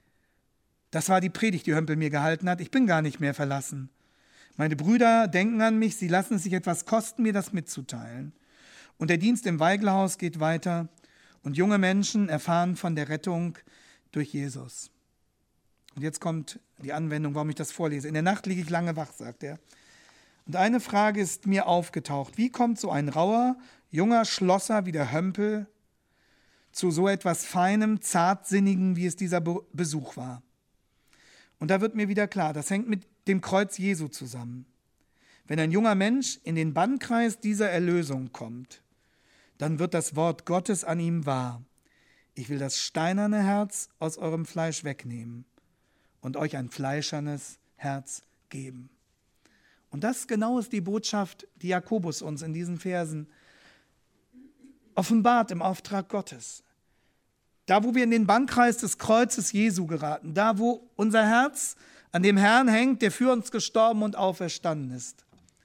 S1: Das war die Predigt, die Hömpel mir gehalten hat. Ich bin gar nicht mehr verlassen. Meine Brüder denken an mich, sie lassen es sich etwas kosten, mir das mitzuteilen. Und der Dienst im Weigelhaus geht weiter und junge Menschen erfahren von der Rettung durch Jesus. Und jetzt kommt die Anwendung, warum ich das vorlese. In der Nacht liege ich lange wach, sagt er. Und eine Frage ist mir aufgetaucht. Wie kommt so ein rauer, junger Schlosser wie der Hömpel zu so etwas Feinem, Zartsinnigen, wie es dieser Besuch war? Und da wird mir wieder klar, das hängt mit dem Kreuz Jesu zusammen. Wenn ein junger Mensch in den Bannkreis dieser Erlösung kommt, dann wird das Wort Gottes an ihm wahr. Ich will das steinerne Herz aus eurem Fleisch wegnehmen und euch ein fleischernes Herz geben. Und das genau ist die Botschaft, die Jakobus uns in diesen Versen offenbart im Auftrag Gottes. Da, wo wir in den Bannkreis des Kreuzes Jesu geraten, da, wo unser Herz an dem Herrn hängt, der für uns gestorben und auferstanden ist,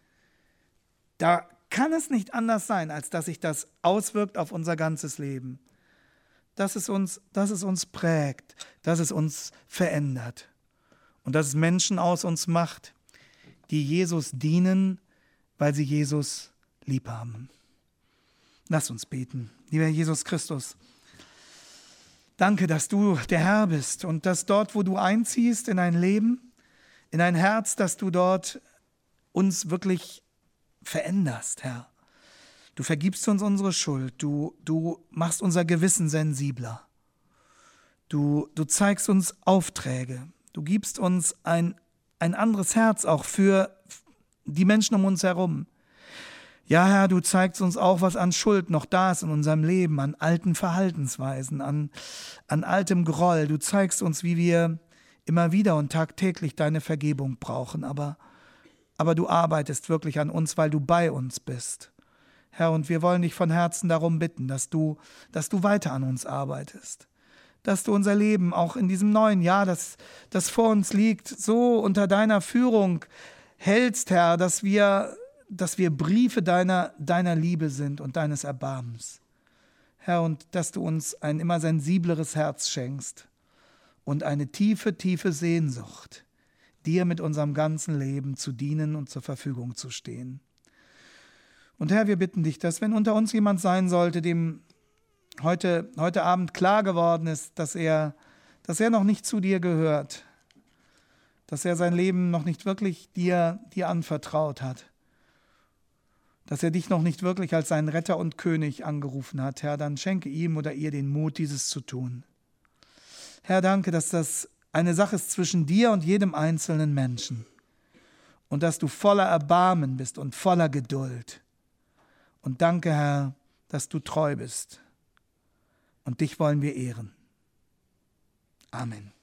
S1: da kann es nicht anders sein, als dass sich das auswirkt auf unser ganzes Leben. Dass es uns prägt, dass es uns verändert und dass es Menschen aus uns macht, die Jesus dienen, weil sie Jesus lieb haben. Lass uns beten. Lieber Jesus Christus, Danke, dass du der Herr bist und dass dort, wo du einziehst in ein Leben, in ein Herz, dass du dort uns wirklich veränderst, Herr. Du vergibst uns unsere Schuld, du machst unser Gewissen sensibler. Du zeigst uns Aufträge, du gibst uns ein anderes Herz auch für die Menschen um uns herum. Ja, Herr, du zeigst uns auch, was an Schuld noch da ist in unserem Leben, an alten Verhaltensweisen, an altem Groll. Du zeigst uns, wie wir immer wieder und tagtäglich deine Vergebung brauchen. Aber du arbeitest wirklich an uns, weil du bei uns bist. Herr, und wir wollen dich von Herzen darum bitten, dass du weiter an uns arbeitest. Dass du unser Leben auch in diesem neuen Jahr, das vor uns liegt, so unter deiner Führung hältst, Herr, dass wir Briefe deiner Liebe sind und deines Erbarmens. Herr, und dass du uns ein immer sensibleres Herz schenkst und eine tiefe, tiefe Sehnsucht, dir mit unserem ganzen Leben zu dienen und zur Verfügung zu stehen. Und Herr, wir bitten dich, dass wenn unter uns jemand sein sollte, dem heute Abend klar geworden ist, dass er noch nicht zu dir gehört, dass er sein Leben noch nicht wirklich dir anvertraut hat, dass er dich noch nicht wirklich als seinen Retter und König angerufen hat, Herr, dann schenke ihm oder ihr den Mut, dieses zu tun. Herr, danke, dass das eine Sache ist zwischen dir und jedem einzelnen Menschen und dass du voller Erbarmen bist und voller Geduld. Und danke, Herr, dass du treu bist. Und dich wollen wir ehren. Amen.